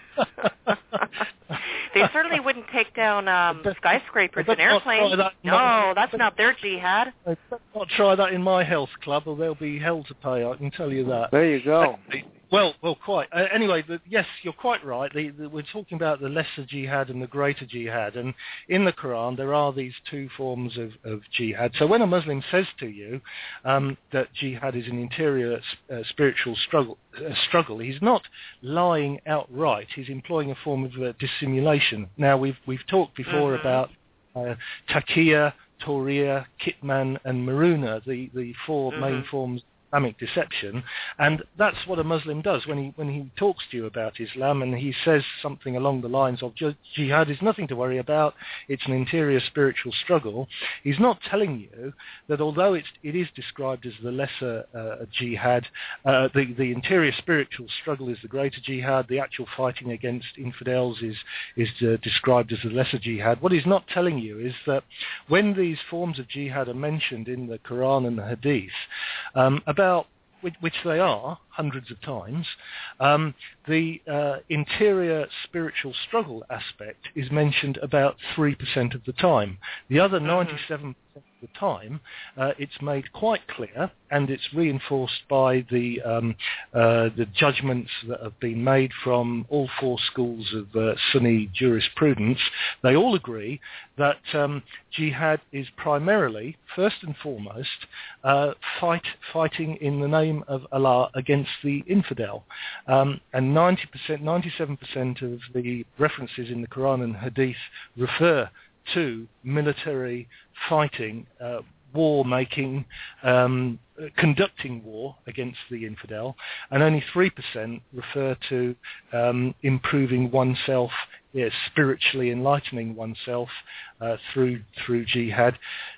They certainly wouldn't take down um, skyscrapers and airplanes. That no, my, that's not their jihad. They better not try that in my health club, or there'll be hell to pay. I can tell you that. There you go. Well, well, quite. Uh, anyway, the, yes, you're quite right. The, the, we're talking about the lesser jihad and the greater jihad, and in the Quran there are these two forms of, of jihad. So when a Muslim says to you um, that jihad is an interior uh, spiritual struggle, uh, struggle, he's not lying outright. He's employing a form of uh, dissimulation. Now we've we've talked before mm-hmm. about uh, taqiyya, tawriya, kitman, and maruna, the the four mm-hmm. main forms Islamic deception, and that's what a Muslim does when he when he talks to you about Islam, and he says something along the lines of jihad is nothing to worry about, it's an interior spiritual struggle. He's not telling you that although it's, it is described as the lesser uh, jihad, uh, the, the interior spiritual struggle is the greater jihad, the actual fighting against infidels is, is uh, described as the lesser jihad. What he's not telling you is that when these forms of jihad are mentioned in the Quran and the Hadith, um, about Which, which they are hundreds of times, um, the uh, interior spiritual struggle aspect is mentioned about three percent of the time. The other ninety-seven percent of the time, uh, it's made quite clear, and it's reinforced by the um, uh, the judgments that have been made from all four schools of uh, Sunni jurisprudence. They all agree that um, jihad is primarily, first and foremost, uh, fight fighting in the name of Allah against the infidel. Um, and ninety percent, ninety-seven percent of the references in the Quran and Hadith refer to military fighting, uh, war making, um, conducting war against the infidel, and only three percent refer to um, improving oneself, yeah, spiritually enlightening oneself uh, through through jihad.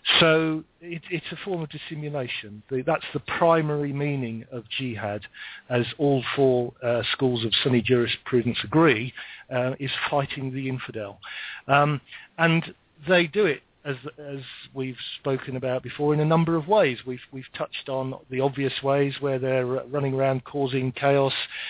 So it, it's a form of dissimulation. The, that's the primary meaning of jihad, as all four uh, schools of Sunni jurisprudence agree, uh, is fighting the infidel. Um, and they do it, as as we've spoken about before, in a number of ways. We've we've touched on the obvious ways where they're running around causing chaos,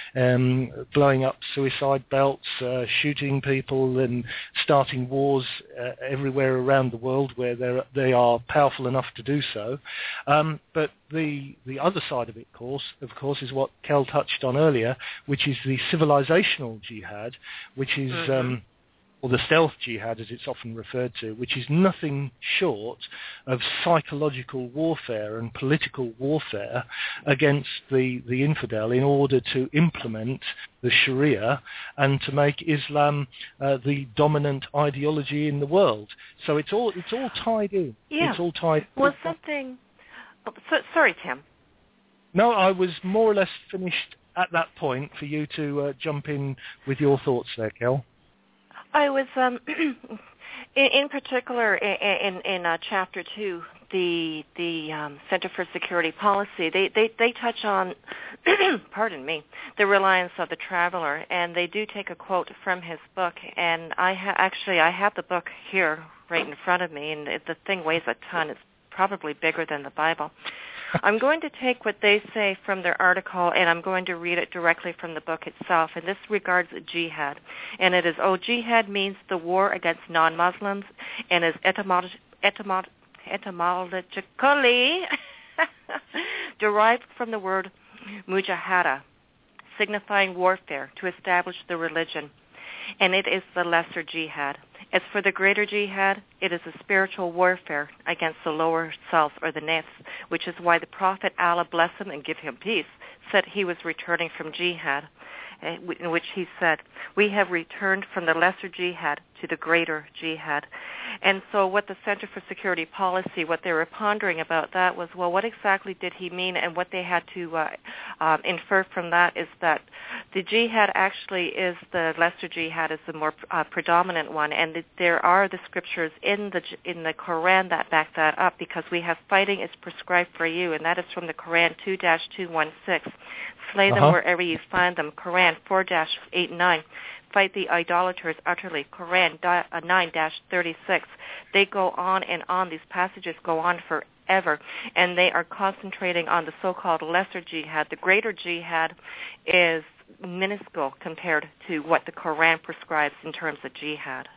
um, blowing up suicide belts, uh, shooting people, and starting wars uh, everywhere around the world where they they are powerful enough to do so. Um, but the the other side of it, course, of course, is what Kel touched on earlier, which is the civilizational jihad, which is mm-hmm. um, or the stealth jihad, as it's often referred to, which is nothing short of psychological warfare and political warfare against the, the infidel in order to implement the Sharia and to make Islam uh, the dominant ideology in the world. So it's all it's all tied in. Yeah. It's all tied. Was something? Oh, so, sorry, Tim. No, I was more or less finished at that point for you to uh, jump in with your thoughts there, Kel. I was, um, in, in particular, in in, in uh, chapter two, the the um, Center for Security Policy, they, they, they touch on, pardon me, the reliance of the traveler, and they do take a quote from his book. And I ha- actually I have the book here right in front of me, and it, the thing weighs a ton. It's probably bigger than the Bible. I'm going to take what they say from their article, and I'm going to read it directly from the book itself. And this regards jihad. And it is, oh, jihad means the war against non-Muslims, and is etymolog- etymolog- etymologically derived from the word mujahada, signifying warfare to establish the religion. And it is the lesser jihad. As for the greater jihad, it is a spiritual warfare against the lower self, or the nafs, which is why the Prophet, Allah bless him and give him peace, said he was returning from jihad, in which he said, we have returned from the lesser jihad to the greater jihad. And so what the Center for Security Policy, what they were pondering about that was, well, what exactly did he mean? And what they had to uh, um, infer from that is that the jihad actually is the lesser jihad, is the more uh, predominant one. And th- there are the scriptures in the in the Quran that back that up, because we have fighting is prescribed for you, and that is from the Quran two dash two one six. Slay them uh-huh. wherever you find them. Quran four dash eight nine. Fight the idolaters utterly. Quran nine dash thirty-six. They go on and on. These passages go on forever, and they are concentrating on the so-called lesser jihad. The greater jihad is minuscule compared to what the Quran prescribes in terms of jihad.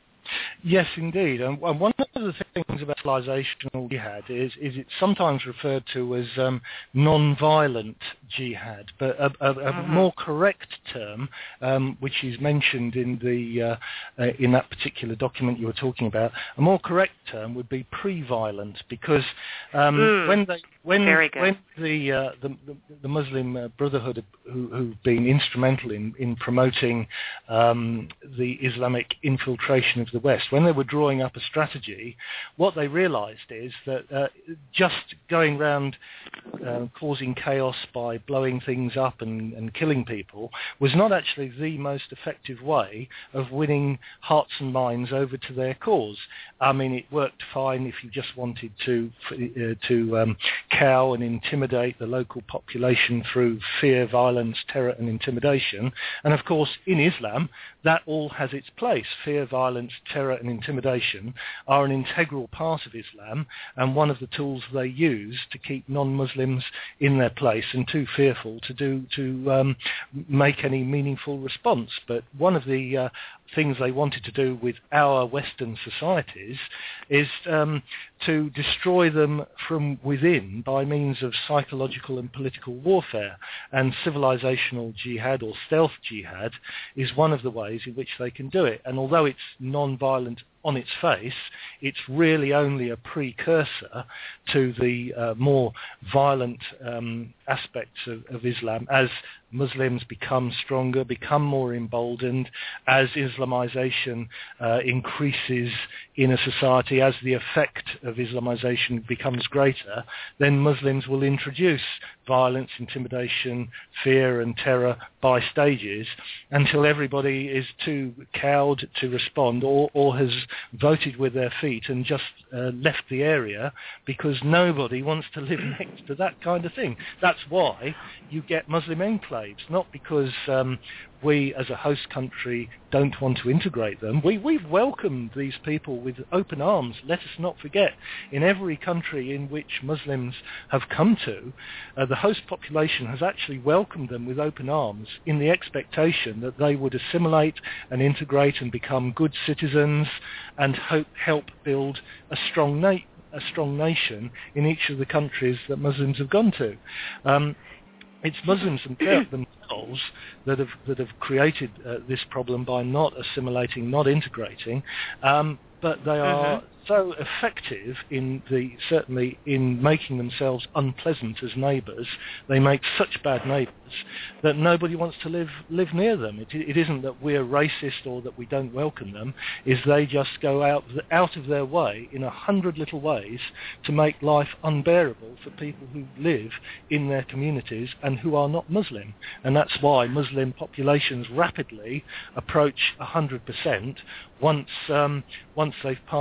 Yes, indeed. And one of the things about civilizational jihad is, is it's sometimes referred to as um, non-violent jihad, but a, a, a mm-hmm. more correct term, um, which is mentioned in the uh, uh, in that particular document you were talking about, a more correct term would be pre-violent, because um, mm. when they when when the, uh, the the the Muslim uh, Brotherhood, who, who've been instrumental in in promoting um, the Islamic infiltration of the West, when they were drawing up a strategy, what they realized is that uh, just going around uh, causing chaos by blowing things up and, and killing people was not actually the most effective way of winning hearts and minds over to their cause. I mean, it worked fine if you just wanted to uh, to um, cow and intimidate the local population through fear, violence, terror and intimidation. And of course, in Islam, that all has its place. Fear, violence, terror and intimidation are an integral part of Islam, and one of the tools they use to keep non-Muslims in their place and too fearful to do to um, make any meaningful response. But one of the uh, things they wanted to do with our Western societies is um, to destroy them from within by means of psychological and political warfare. And civilizational jihad, or stealth jihad, is one of the ways in which they can do it. And although it's non-violent on its face, it's really only a precursor to the uh, more violent um, aspects of, of Islam as Muslims become stronger, become more emboldened, as Islamization uh, increases in a society, as the effect of Islamization becomes greater, then Muslims will introduce violence, intimidation, fear and terror by stages until everybody is too cowed to respond, or, or has voted with their feet and just uh, left the area because nobody wants to live next to that kind of thing. That's why you get Muslim enclaves, not because um, we as a host country don't want to integrate them. We, we've welcomed these people with open arms. Let us not forget, in every country in which Muslims have come to, uh, the host population has actually welcomed them with open arms in the expectation that they would assimilate and integrate and become good citizens and hope, help build a strong na- a strong nation in each of the countries that Muslims have gone to. Um, It's Muslims themselves that have that have created uh, this problem by not assimilating, not integrating, um, but they are mm-hmm. so effective in the certainly in making themselves unpleasant as neighbours. They make such bad neighbours that nobody wants to live live near them. It, it isn't that we're racist or that we don't welcome them. Is they just go out out of their way in a hundred little ways to make life unbearable for people who live in their communities and who are not Muslim. And that's why Muslim populations rapidly approach a hundred percent once um, once they've passed a,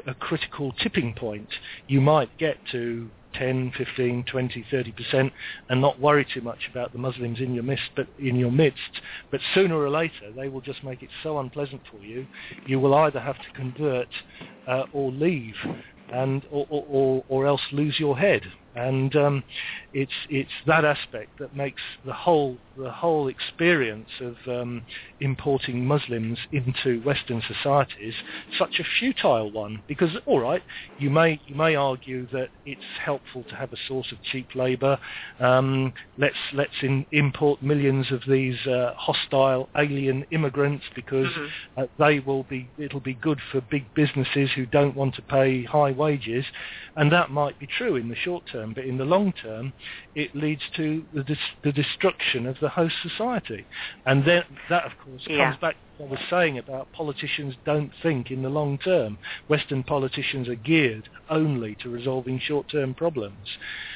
a critical tipping point. You might get to ten, fifteen, twenty, thirty percent and not worry too much about the Muslims in your midst, but in your midst. But sooner or later, they will just make it so unpleasant for you, you will either have to convert uh, or leave, and or, or, or, or else lose your head. And um, it's it's that aspect that makes the whole the whole experience of um, importing Muslims into Western societies such a futile one. Because all right, you may you may argue that it's helpful to have a source of cheap labour. Um, let's let's in, import millions of these uh, hostile alien immigrants because mm-hmm. uh, they will be it'll be good for big businesses who don't want to pay high wages, and that might be true in the short term. But in the long term, it leads to the, dis- the destruction of the host society. And then that, of course, comes yeah. back to what I was saying about politicians don't think in the long term. Western politicians are geared only to resolving short-term problems.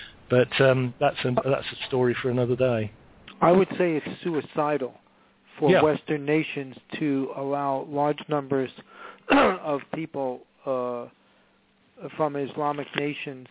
But um, that's, a, that's a story for another day. I would say it's suicidal for yeah. Western nations to allow large numbers of people uh, from Islamic nations,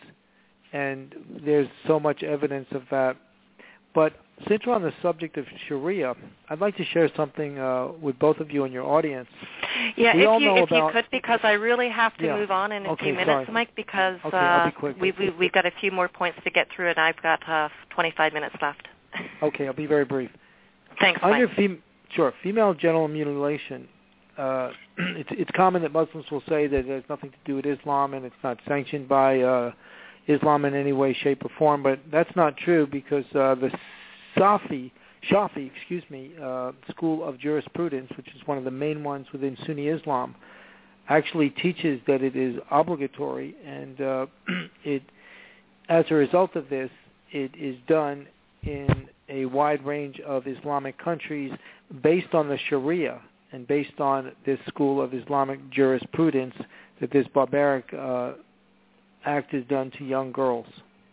and there's so much evidence of that. But since we're on the subject of Sharia, I'd like to share something uh, with both of you and your audience. Yeah, we if, all you, know if about, you could, because I really have to yeah. move on in a okay, few minutes, sorry. Mike, because okay, uh, I'll be quick. we've, we've, we've got a few more points to get through, and I've got uh, twenty-five minutes left. Okay, I'll be very brief. Thanks, Under Mike. fem- sure, female genital mutilation, uh, it's, it's common that Muslims will say that it has nothing to do with Islam and it's not sanctioned by uh, Islam in any way, shape, or form, but that's not true because uh, the Safi, Shafi, excuse me, uh, school of jurisprudence, which is one of the main ones within Sunni Islam, actually teaches that it is obligatory, and uh, it, as a result of this, it is done in a wide range of Islamic countries based on the Sharia and based on this school of Islamic jurisprudence that this barbaric uh, act is done to young girls.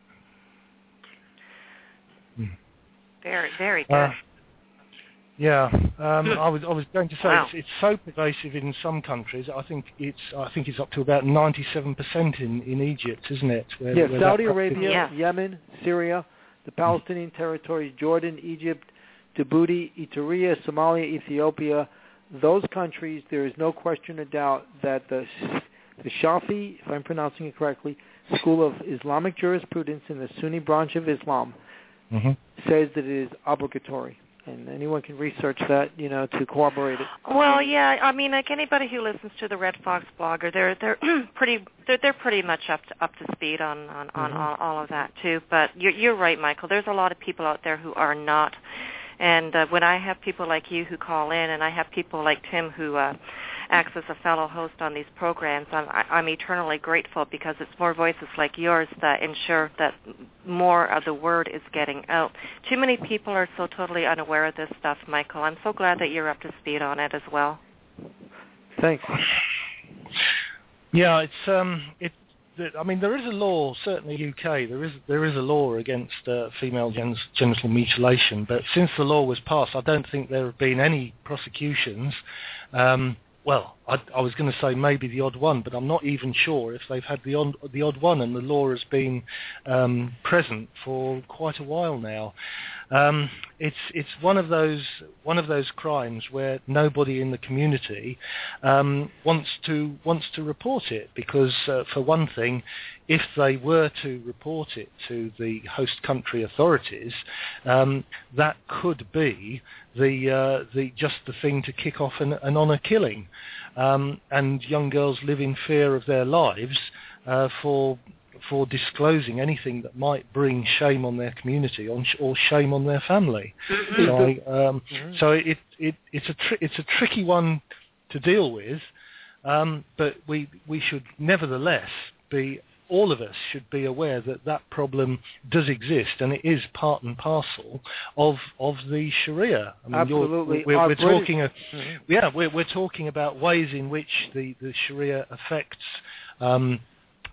Very, very good. Uh, yeah, um, I was I was going to say wow. it's, it's so pervasive in some countries. I think it's I think it's up to about ninety-seven percent in, in Egypt, isn't it? Where, yeah, where Saudi that Arabia, yeah. Yemen, Syria, the Palestinian territories, Jordan, Egypt, Djibouti, Eritrea, Somalia, Ethiopia. Those countries, there is no question or doubt that the the Shafi, if I'm pronouncing it correctly, school of Islamic jurisprudence in the Sunni branch of Islam, mm-hmm. says that it is obligatory. And anyone can research that, you know, to corroborate it. Well, yeah, I mean, like anybody who listens to the Red Fox blogger, they're they're pretty they're they're pretty much up to, up to speed on on, on mm-hmm. all, all of that too. But you're you're right, Michael. There's a lot of people out there who are not. And uh, when I have people like you who call in, and I have people like Tim who uh, acts as a fellow host on these programs, I'm, I'm eternally grateful because it's more voices like yours that ensure that more of the word is getting out. Too many people are so totally unaware of this stuff, Michael. I'm so glad that you're up to speed on it as well. Thanks. Yeah, it's um, it. I mean, there is a law, certainly in the U K, there is there is a law against uh, female gen- genital mutilation, but since the law was passed, I don't think there have been any prosecutions. Um, well, I, I was going to say maybe the odd one, but I'm not even sure if they've had the odd, the odd one, and the law has been um, present for quite a while now. Um, it's it's one of those one of those crimes where nobody in the community um, wants to wants to report it because, uh, for one thing, if they were to report it to the host country authorities, um, that could be the uh, the just the thing to kick off an, an honour killing, um, and young girls live in fear of their lives uh, for. for disclosing anything that might bring shame on their community or, or shame on their family. Mm-hmm. So, I, um, mm-hmm. so it, it, it's a tri- it's a tricky one to deal with, um, but we we should nevertheless be all of us should be aware that that problem does exist and it is part and parcel of of the Sharia. I mean, Absolutely, we're, we're, we're British- talking a, mm-hmm. yeah we're we're talking about ways in which the, the Sharia affects. Um,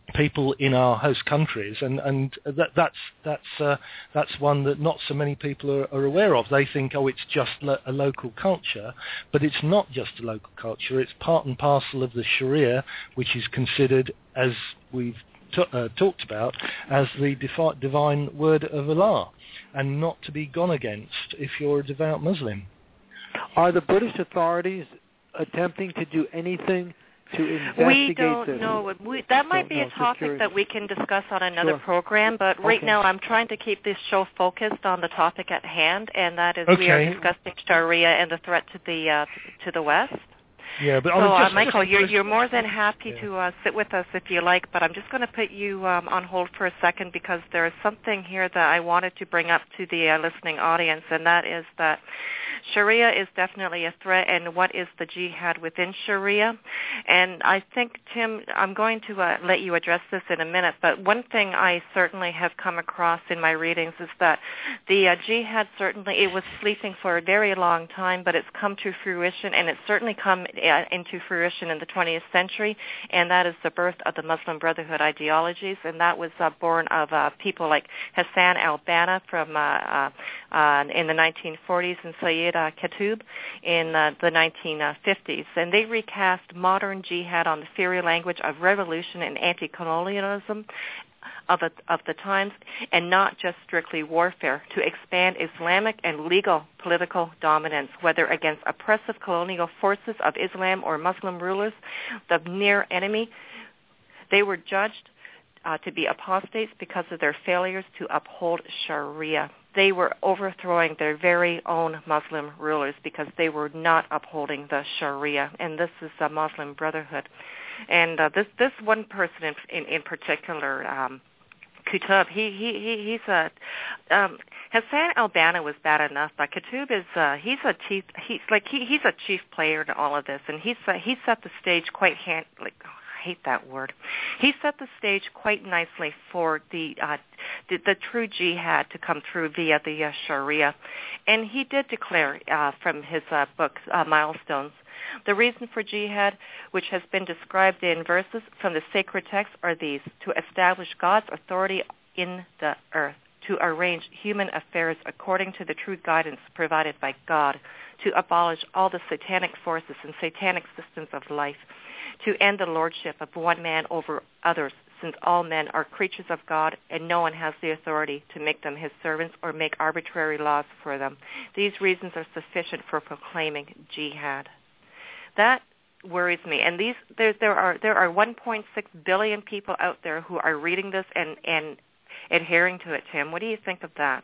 people in our host countries, and and that, that's that's uh, that's one that not so many people are, are aware of. They think, oh, it's just lo- a local culture, but it's not just a local culture. It's part and parcel of the Sharia, which is considered, as we've t- uh, talked about, as the defi- divine word of Allah, and not to be gone against if you're a devout Muslim. Are the British authorities attempting to do anything to investigate we don't this? know. We, that might Don't be know, a just topic curious. that we can discuss on another Sure. program, but right Okay. now I'm trying to keep this show focused on the topic at hand, and that is Okay. we are discussing Sharia and the threat to the uh, to the West. Yeah, but So, I was uh, just, Michael, just, you're, you're more than happy yeah. to uh, sit with us if you like, but I'm just going to put you um, on hold for a second because there is something here that I wanted to bring up to the uh, listening audience, and that is that Sharia is definitely a threat, and what is the jihad within Sharia? And I think, Tim, I'm going to uh, let you address this in a minute, but one thing I certainly have come across in my readings is that the uh, jihad certainly, it was sleeping for a very long time, but it's come to fruition, and it's certainly come uh, into fruition in the twentieth century, and that is the birth of the Muslim Brotherhood ideologies, and that was uh, born of uh, people like Hassan al-Banna from uh, uh, uh, in the nineteen forties and Sayyid uh, Qutb in uh, the nineteen fifties, and they recast modern jihad on the theory language of revolution and anti-colonialism of, a, of the times, and not just strictly warfare, to expand Islamic and legal political dominance, whether against oppressive colonial forces of Islam or Muslim rulers, the near enemy. They were judged uh, to be apostates because of their failures to uphold Sharia. They were overthrowing their very own Muslim rulers because they were not upholding the Sharia, and this is the Muslim Brotherhood. And uh, this this one person in in, in particular, um, Qutb, he he he he's a um, Hassan al-Banna was bad enough, but Qutb is uh, he's a chief. He's like he he's a chief player in all of this, and he's uh, he set the stage quite hand like. I hate that word. He set the stage quite nicely for the uh, the, the true jihad to come through via the uh, Sharia, and he did declare uh, from his uh, book uh, Milestones. The reason for jihad, which has been described in verses from the sacred text, are these: to establish God's authority in the earth, to arrange human affairs according to the true guidance provided by God, to abolish all the satanic forces and satanic systems of life, to end the lordship of one man over others, since all men are creatures of God and no one has the authority to make them his servants or make arbitrary laws for them. These reasons are sufficient for proclaiming jihad. That worries me. And these there there are there are one point six billion people out there who are reading this and, and adhering to it, Tim. What do you think of that?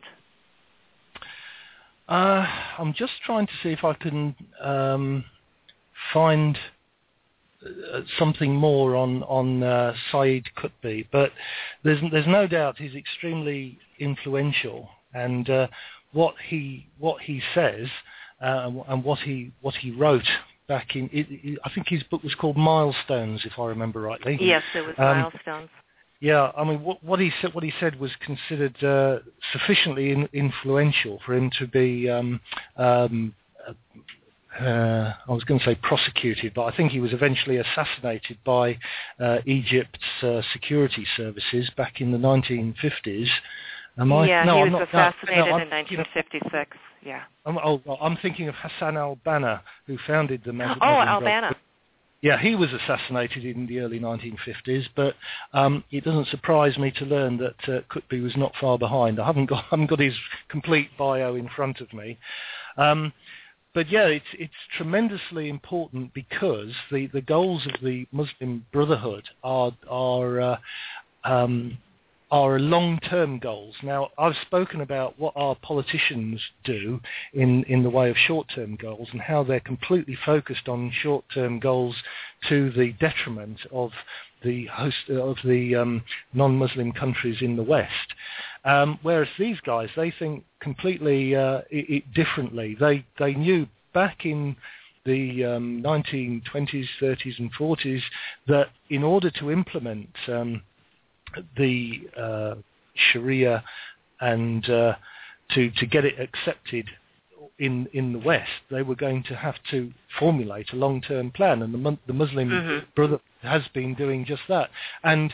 Uh, I'm just trying to see if I can um, find uh, something more on on uh, Sayyid Qutb, but there's there's no doubt he's extremely influential, and uh, what he what he says uh, and what he what he wrote back in it, it, I think his book was called Milestones, if I remember rightly. Yes, it was um, Milestones. Yeah, I mean, what, what he said, what he said was considered uh, sufficiently in, influential for him to be, um, um, uh, I was going to say prosecuted, but I think he was eventually assassinated by uh, Egypt's uh, security services back in the nineteen fifties. Am I? Yeah, no, he I'm was not, assassinated no, no, in nineteen fifty-six. Yeah. I'm, oh, I'm thinking of Hassan al-Banna, who founded the Muslim Oh, Brotherhood. al-Banna. Yeah, he was assassinated in the early nineteen fifties, but um, it doesn't surprise me to learn that uh, Qutb was not far behind. I haven't got, I haven't got his complete bio in front of me. Um, but yeah, it's, it's tremendously important because the, the goals of the Muslim Brotherhood are, are uh, um, are long-term goals. Now, I've spoken about what our politicians do in, in the way of short-term goals and how they're completely focused on short-term goals to the detriment of the host of the um, non-Muslim countries in the West. Um, whereas these guys, they think completely uh, it, it differently. They they knew back in the um, nineteen twenties, thirties, and forties that in order to implement um, the uh, Sharia and uh, to to get it accepted in in the West, they were going to have to formulate a long-term plan, and the, the Muslim mm-hmm. Brotherhood has been doing just that. And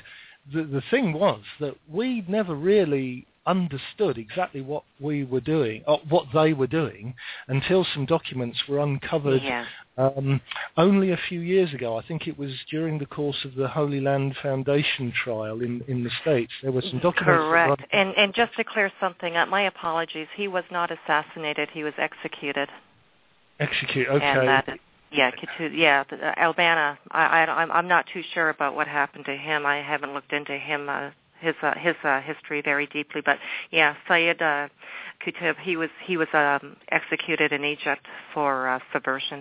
the, the thing was that we never really understood exactly what we were doing, or what they were doing, until some documents were uncovered Yeah. um, only a few years ago. I think it was during the course of the Holy Land Foundation trial in, in the States. There were some documents. Correct. That were and, and just to clear something up, my apologies. He was not assassinated. He was executed. executed. Okay. And that, yeah, Kitu, yeah, the, uh, Albana. I, I, I'm, I'm not too sure about what happened to him. I haven't looked into him. Uh, his uh, his uh, history very deeply, but yeah, Sayyid uh, Qutb, he was he was um, executed in Egypt for uh, subversion.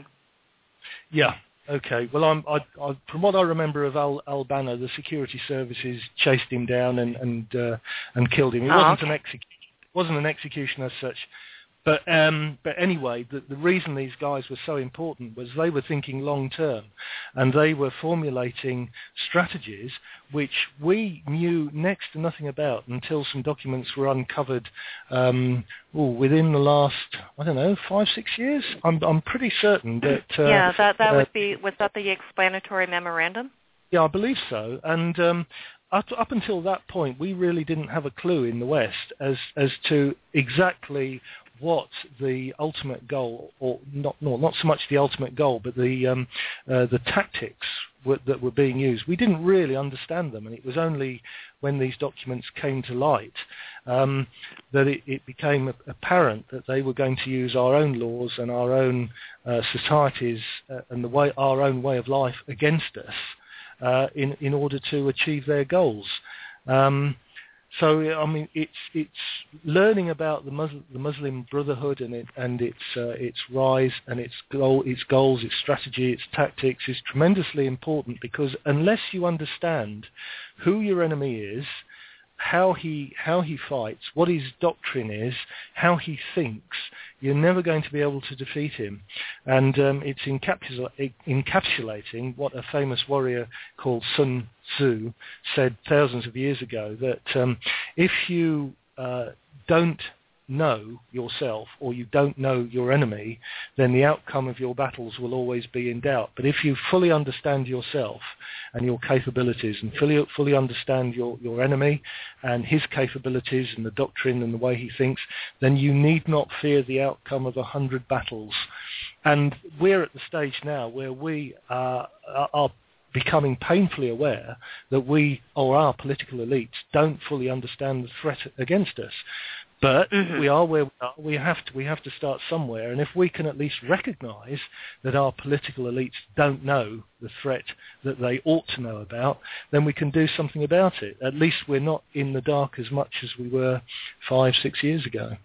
Yeah. Okay. Well, I'm, I, I, from what I remember of Al, Albana, the security services chased him down and and uh, and killed him. It oh, wasn't okay. an execution. Wasn't an execution as such. But um, but anyway, the, the reason these guys were so important was they were thinking long term, and they were formulating strategies which we knew next to nothing about until some documents were uncovered um, ooh, within the last, I don't know, five, six years. I'm I'm pretty certain that. Uh, yeah, that that uh, would be. Was that the explanatory memorandum? Yeah, I believe so, and. Um, Up, up until that point, we really didn't have a clue in the West as as to exactly what the ultimate goal, or not no, not so much the ultimate goal, but the um, uh, the tactics were, that were being used. We didn't really understand them, and it was only when these documents came to light um, that it, it became apparent that they were going to use our own laws and our own uh, societies uh, and the way our own way of life against us. Uh, in in order to achieve their goals, um, so I mean it's it's learning about the Muslim, the Muslim Brotherhood and it and its uh, its rise and its goal, its goals, its strategy, its tactics is tremendously important, because unless you understand who your enemy is, how he how he fights, what his doctrine is, how he thinks, you're never going to be able to defeat him. And um, it's encapsula- encapsulating what a famous warrior called Sun Tzu said thousands of years ago, that um, if you uh, don't know yourself, or you don't know your enemy, then the outcome of your battles will always be in doubt. But if you fully understand yourself and your capabilities, and fully fully understand your, your enemy and his capabilities and the doctrine and the way he thinks, then you need not fear the outcome of a hundred battles. And we're at the stage now where we uh, are becoming painfully aware that we, or our political elites, don't fully understand the threat against us. But mm-hmm. we are where we are. We have to. We have to start somewhere. And if we can at least recognise that our political elites don't know the threat that they ought to know about, then we can do something about it. At least we're not in the dark as much as we were five, six years ago.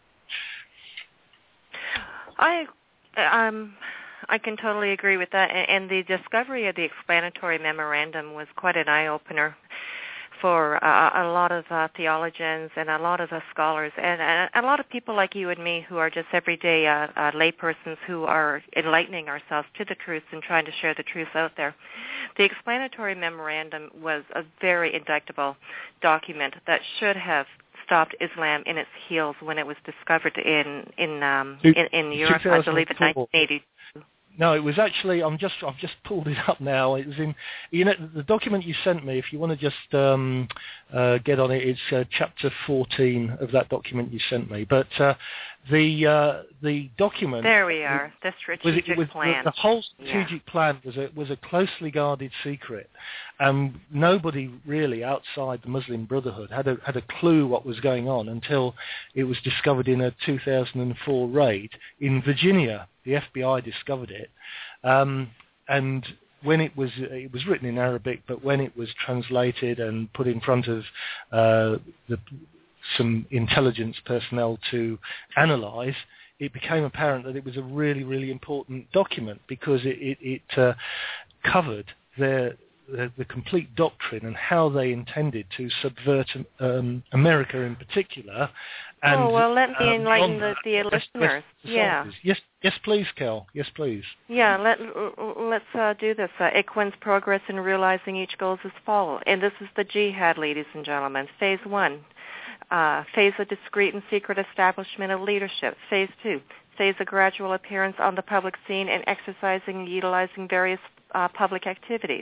I, um, I can totally agree with that. And the discovery of the explanatory memorandum was quite an eye-opener for uh, a lot of uh, theologians and a lot of uh, scholars and uh, a lot of people like you and me who are just everyday uh, uh, laypersons who are enlightening ourselves to the truth and trying to share the truth out there. The explanatory memorandum was a very indictable document that should have stopped Islam in its heels when it was discovered in in um, in, in Europe, I believe, in nineteen eighty. No, it was actually, I'm just, I've just pulled it up now. It was in, you know, the document you sent me, if you want to just um, uh, get on it, it's uh, chapter fourteen of that document you sent me. But uh, the uh, the document... There we are, the strategic was, was, plan. The, the whole strategic yeah. plan was a, was a closely guarded secret. Um, nobody really outside the Muslim Brotherhood had a, had a clue what was going on until it was discovered in a two thousand four raid in Virginia. The F B I discovered it, um, and when it was it was written in Arabic, but when it was translated and put in front of uh, the, some intelligence personnel to analyse, it became apparent that it was a really, really important document, because it, it, it uh, covered their The, the complete doctrine and how they intended to subvert um, America in particular. And, oh, well, let me um, enlighten the, the West, listeners. West yeah. Yes, yes, please, Cal. Yes, please. Yeah, let, let's uh, do this. Uh, Ikhwan's progress in realizing each goal is as follows. And this is the jihad, ladies and gentlemen. Phase one, uh, phase of discreet and secret establishment of leadership. Phase two, phase of gradual appearance on the public scene and exercising and utilizing various uh, public activities.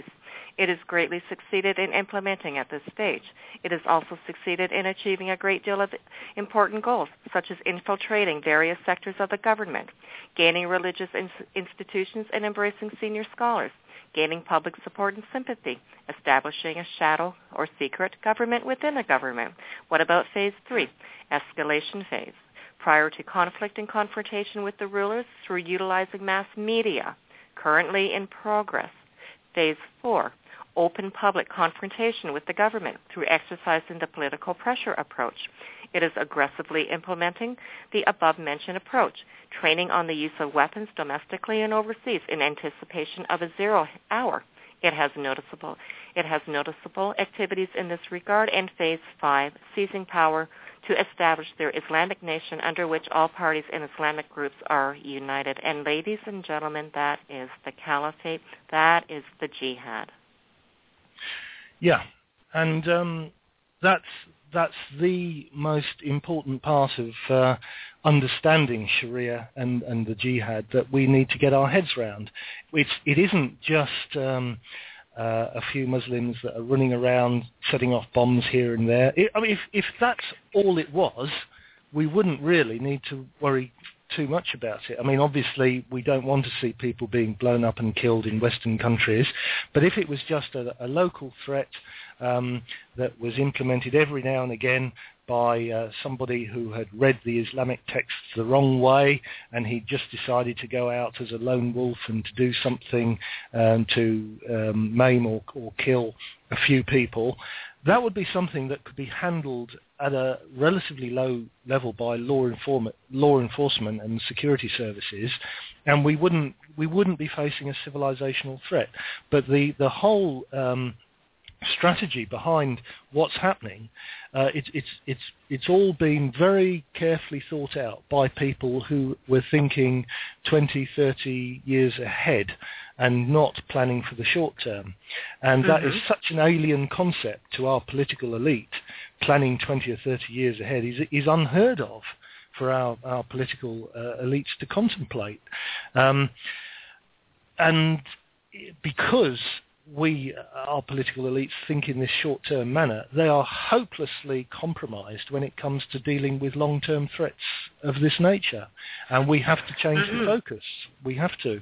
It has greatly succeeded in implementing at this stage. It has also succeeded in achieving a great deal of important goals, such as infiltrating various sectors of the government, gaining religious in- institutions and embracing senior scholars, gaining public support and sympathy, establishing a shadow or secret government within a government. What about phase three, escalation phase? Prior to conflict and confrontation with the rulers through utilizing mass media, currently in progress. Phase four, open public confrontation with the government through exercising the political pressure approach. It is aggressively implementing the above-mentioned approach, training on the use of weapons domestically and overseas in anticipation of a zero hour. It has noticeable, it has noticeable activities in this regard. And phase five, seizing power to establish their Islamic nation under which all parties and Islamic groups are united. And ladies and gentlemen, that is the caliphate. That is the jihad. Yeah, and um, that's that's the most important part of uh, understanding Sharia and, and the jihad that we need to get our heads around. It's, it isn't just um, uh, a few Muslims that are running around setting off bombs here and there. It, I mean, if, if that's all it was, we wouldn't really need to worry too much about it. I mean, obviously, we don't want to see people being blown up and killed in Western countries, but if it was just a, a local threat um, that was implemented every now and again by uh, somebody who had read the Islamic texts the wrong way, and he just decided to go out as a lone wolf and to do something um, to um, maim or, or kill a few people, that would be something that could be handled at a relatively low level by law, inform- law enforcement and security services, and we wouldn't we wouldn't be facing a civilizational threat. But the the whole um, strategy behind what's happening, uh, it's it's it's it's all been very carefully thought out by people who were thinking twenty, thirty years ahead and not planning for the short term. And mm-hmm. that is such an alien concept to our political elite. Planning twenty or thirty years ahead is, is unheard of for our, our political uh, elites to contemplate. Um, and because we, our political elites, think in this short-term manner, they are hopelessly compromised when it comes to dealing with long-term threats of this nature. And we have to change mm-hmm. the focus. We have to.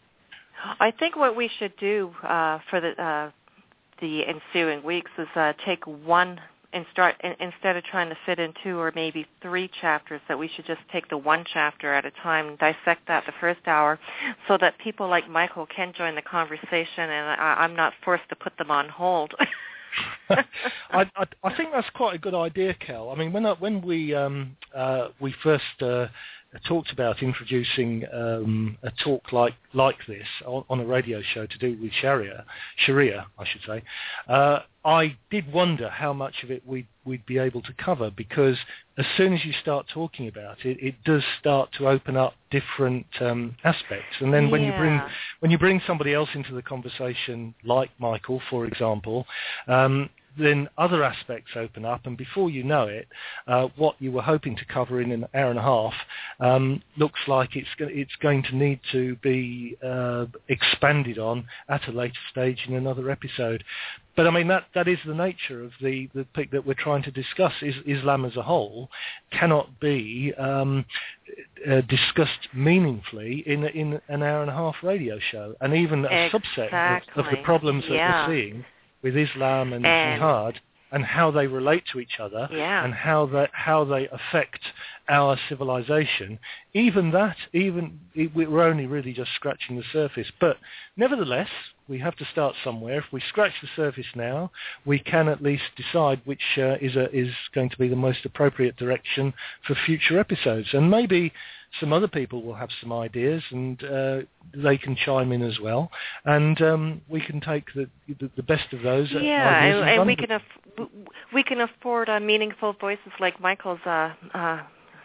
I think what we should do uh, for the uh, the ensuing weeks is uh, take one and start in, instead of trying to fit in two or maybe three chapters, that we should just take the one chapter at a time, dissect that the first hour, so that people like Michael can join the conversation, and I, I'm not forced to put them on hold. I, I, I think that's quite a good idea, Kel. I mean, when I, when we um, uh, we first uh, talked about introducing um, a talk like like this on, on a radio show to do with Sharia, Sharia, I should say, uh, I did wonder how much of it we'd, we'd be able to cover, because as soon as you start talking about it, it does start to open up different um, aspects. And then yeah. when you bring when you bring somebody else into the conversation, like Michael, for example, um, then other aspects open up, and before you know it, uh, what you were hoping to cover in an hour and a half um, looks like it's go- it's going to need to be uh, expanded on at a later stage in another episode. But I mean, that, that is the nature of the, the pick that we're trying to discuss. Is Islam as a whole cannot be um, uh, discussed meaningfully in in an hour and a half radio show, and even a exactly. subset of, of the problems that yeah. we're seeing with Islam and, and jihad, and how they relate to each other, yeah. and how they how they affect our civilization. Even that, even we're only really just scratching the surface. But nevertheless, we have to start somewhere. If we scratch the surface now, we can at least decide which uh, is a, is going to be the most appropriate direction for future episodes. And maybe some other people will have some ideas, and uh, they can chime in as well. And um, we can take the, the the best of those. Yeah, ideas and, and and we can aff- we can afford uh, meaningful voices like Michael's. Uh, uh,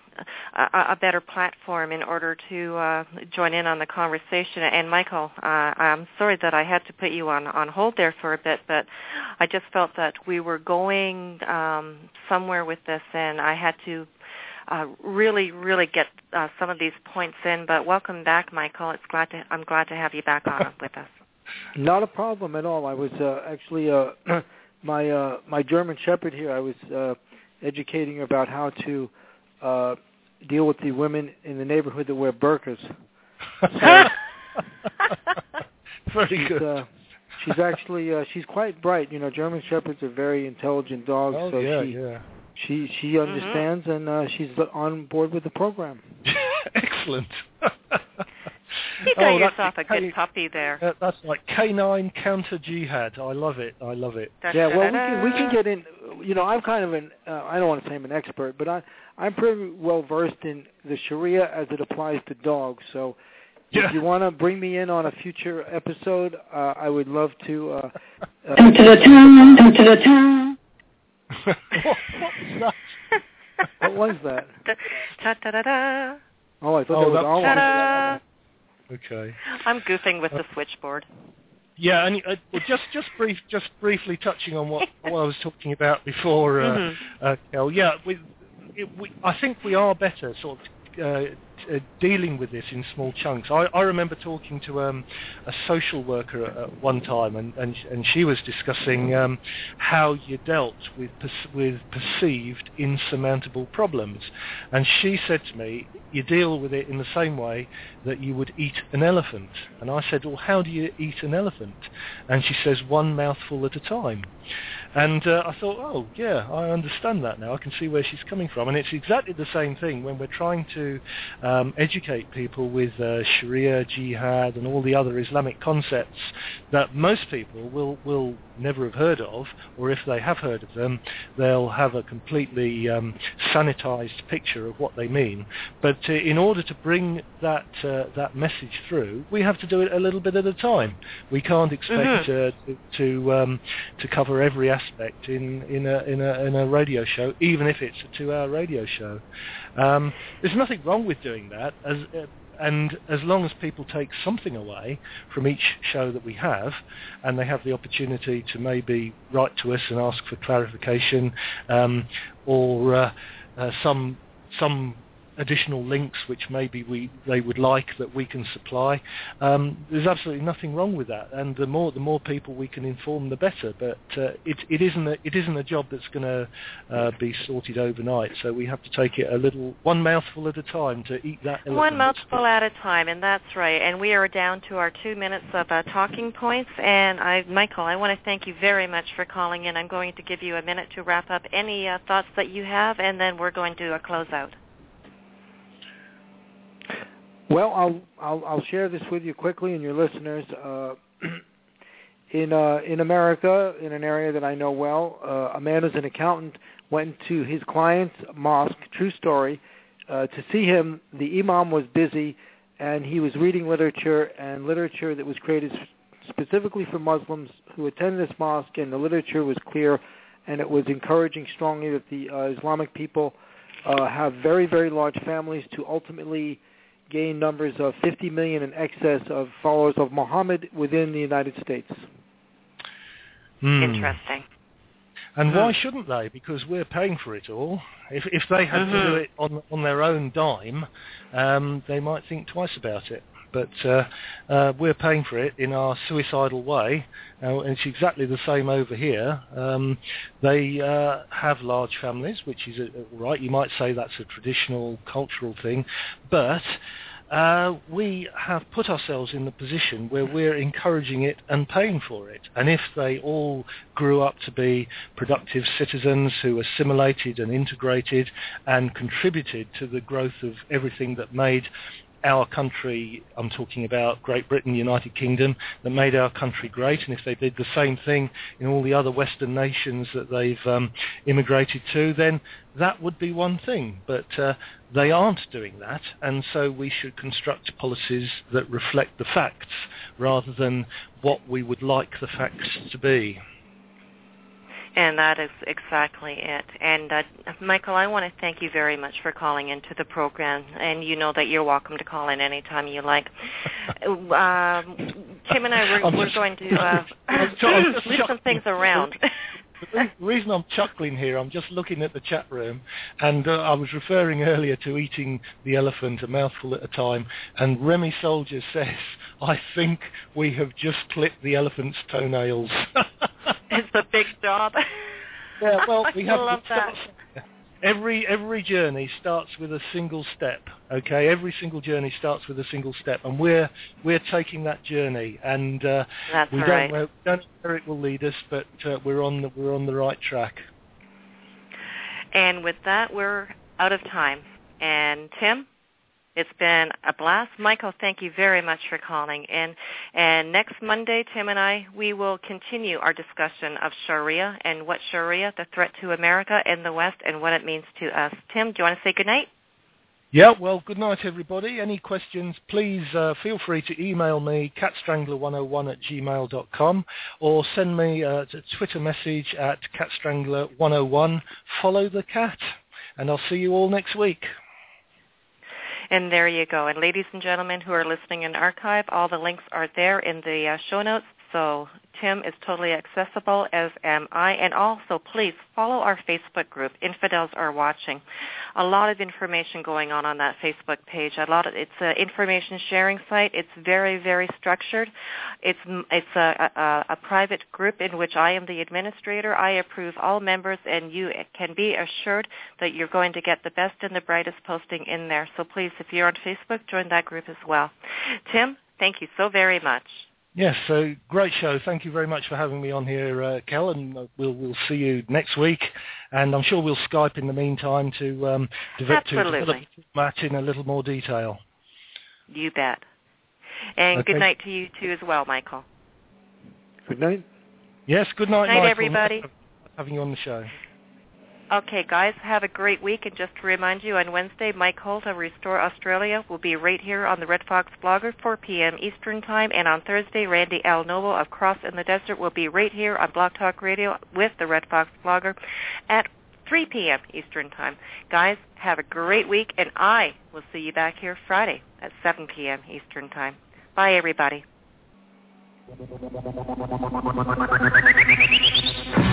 A, a better platform in order to uh, join in on the conversation. And Michael, uh, I'm sorry that I had to put you on, on hold there for a bit, but I just felt that we were going um, somewhere with this, and I had to uh, really, really get uh, some of these points in. But welcome back, Michael. It's glad to, I'm glad to have you back on with us. Not a problem at all. I was uh, actually uh, my uh, my German Shepherd here. I was uh, educating her about how to uh, deal with the women in the neighborhood that wear burqas. So, Very she's, good. Uh, she's actually uh, she's quite bright. You know, German Shepherds are very intelligent dogs. Oh, so yeah, she yeah. she she understands, mm-hmm. and uh, she's on board with the program. Excellent. You got oh, yourself a K- good puppy there. Uh, that's like canine counter jihad. I love it. I love it. Yeah, well, we can we can get in. You know, I'm kind of an uh, I don't want to say I'm an expert, but I I'm pretty well versed in the Sharia as it applies to dogs. So, yeah. if you want to bring me in on a future episode, uh, I would love to. Uh, uh, Come to the town, come to the town. what, what was that? What was that? Da, da, da, da. Oh, I thought Oh, that was all. Ta-da. Okay. I'm goofing with the switchboard. Yeah, and uh, well, just just brief, just briefly touching on what, what I was talking about before, uh, mm-hmm. uh, Kel. Yeah, we, it, we, I think we are better sort of uh, uh, dealing with this in small chunks. I, I remember talking to um, a social worker at, at one time, and, and and she was discussing um, how you dealt with per- with perceived insurmountable problems, and she said to me, you deal with it in the same way that you would eat an elephant. And I said, well, how do you eat an elephant? And she says, one mouthful at a time. And uh, I thought, oh, yeah, I understand that now. I can see where she's coming from. And it's exactly the same thing when we're trying to um, educate people with uh, Sharia, jihad, and all the other Islamic concepts that most people will, will never have heard of, or if they have heard of them, they'll have a completely um, sanitized picture of what they mean. But uh, in order to bring that uh, that message through, we have to do it a little bit at a time. We can't expect mm-hmm. uh, to to, um, to cover every aspect in in a, in a in a radio show, even if it's a two-hour radio show. Um, there's nothing wrong with doing that, as uh, and as long as people take something away from each show that we have, and they have the opportunity to maybe write to us and ask for clarification, um, or uh, uh, some some. additional links which maybe we they would like that we can supply. Um, there's absolutely nothing wrong with that, and the more the more people we can inform, the better. But uh, it it isn't a, it isn't a job that's going to uh, be sorted overnight. So we have to take it a little one mouthful at a time to eat that elephant. One mouthful at a time, and that's right. And we are down to our two minutes of uh, talking points. And I, Michael, I want to thank you very much for calling in. I'm going to give you a minute to wrap up any uh, thoughts that you have, and then we're going to uh, close out. Well, I'll, I'll I'll share this with you quickly and your listeners. Uh, in uh, in America, in an area that I know well, uh, a man who's an accountant went to his client's mosque, true story, uh, to see him. The imam was busy, and he was reading literature, and literature that was created specifically for Muslims who attend this mosque, and the literature was clear, and it was encouraging strongly that the uh, Islamic people uh, have very, very large families to ultimately gain numbers of fifty million in excess of followers of Muhammad within the United States. Mm. Interesting. And mm-hmm. why shouldn't they? Because we're paying for it all. If if they had mm-hmm. to do it on on their own dime, um, they might think twice about it. But uh, uh, we're paying for it in our suicidal way, uh, and it's exactly the same over here. Um, they uh, have large families, which is a, right. You might say that's a traditional cultural thing, but uh, we have put ourselves in the position where we're encouraging it and paying for it. And if they all grew up to be productive citizens who assimilated and integrated and contributed to the growth of everything that made our country, I'm talking about Great Britain, United Kingdom, that made our country great, and if they did the same thing in all the other Western nations that they've um, immigrated to, then that would be one thing. But uh, they aren't doing that, and so we should construct policies that reflect the facts rather than what we would like the facts to be. And that is exactly it. And uh, Michael, I want to thank you very much for calling into the program. And you know that you're welcome to call in anytime you like. um, Kim and I, we're, we're going to uh, move some things around. The reason I'm chuckling here, I'm just looking at the chat room, and uh, I was referring earlier to eating the elephant a mouthful at a time, and Remy Soldier says, I think we have just clipped the elephant's toenails. It's a big job. Yeah, well, we I have love that. Every every journey starts with a single step. Okay, every single journey starts with a single step, and we're we're taking that journey, and uh, That's we don't right. know, don't know where it will lead us, but uh, we're on the we're on the right track. And with that, we're out of time. And Tim, it's been a blast. Michael, thank you very much for calling in. And next Monday, Tim and I, we will continue our discussion of Sharia and what Sharia, the threat to America and the West, and what it means to us. Tim, do you want to say goodnight? Yeah, well, good night, everybody. Any questions, please uh, feel free to email me, cat strangler one oh one at gmail dot com, or send me uh, a Twitter message at cat strangler one oh one. Follow the cat, and I'll see you all next week. And there you go. And ladies and gentlemen who are listening in archive, all the links are there in the uh, show notes. So Tim is totally accessible, as am I. And also, please follow our Facebook group, Infidels Are Watching. A lot of information going on on that Facebook page. A lot of it's an information sharing site. It's very, very structured. It's it's a, a, a private group in which I am the administrator. I approve all members, and you can be assured that you're going to get the best and the brightest posting in there. So please, if you're on Facebook, join that group as well. Tim, thank you so very much. Yes, so great show. Thank you very much for having me on here, uh, Kel, and uh, we'll we'll see you next week. And I'm sure we'll Skype in the meantime to um, develop, to develop the format in a little more detail. You bet. And Okay. good night to you too as well, Michael. Good night. Yes, good night, Night, Michael. everybody. Nice having you on the show. Okay, guys, have a great week. And just to remind you, on Wednesday, Mike Holt of Restore Australia will be right here on the Red Fox Blogger, four p.m. Eastern Time. And on Thursday, Randy Al Noble of Cross in the Desert will be right here on Blog Talk Radio with the Red Fox Blogger at three p.m. Eastern Time. Guys, have a great week, and I will see you back here Friday at seven p.m. Eastern Time. Bye, everybody.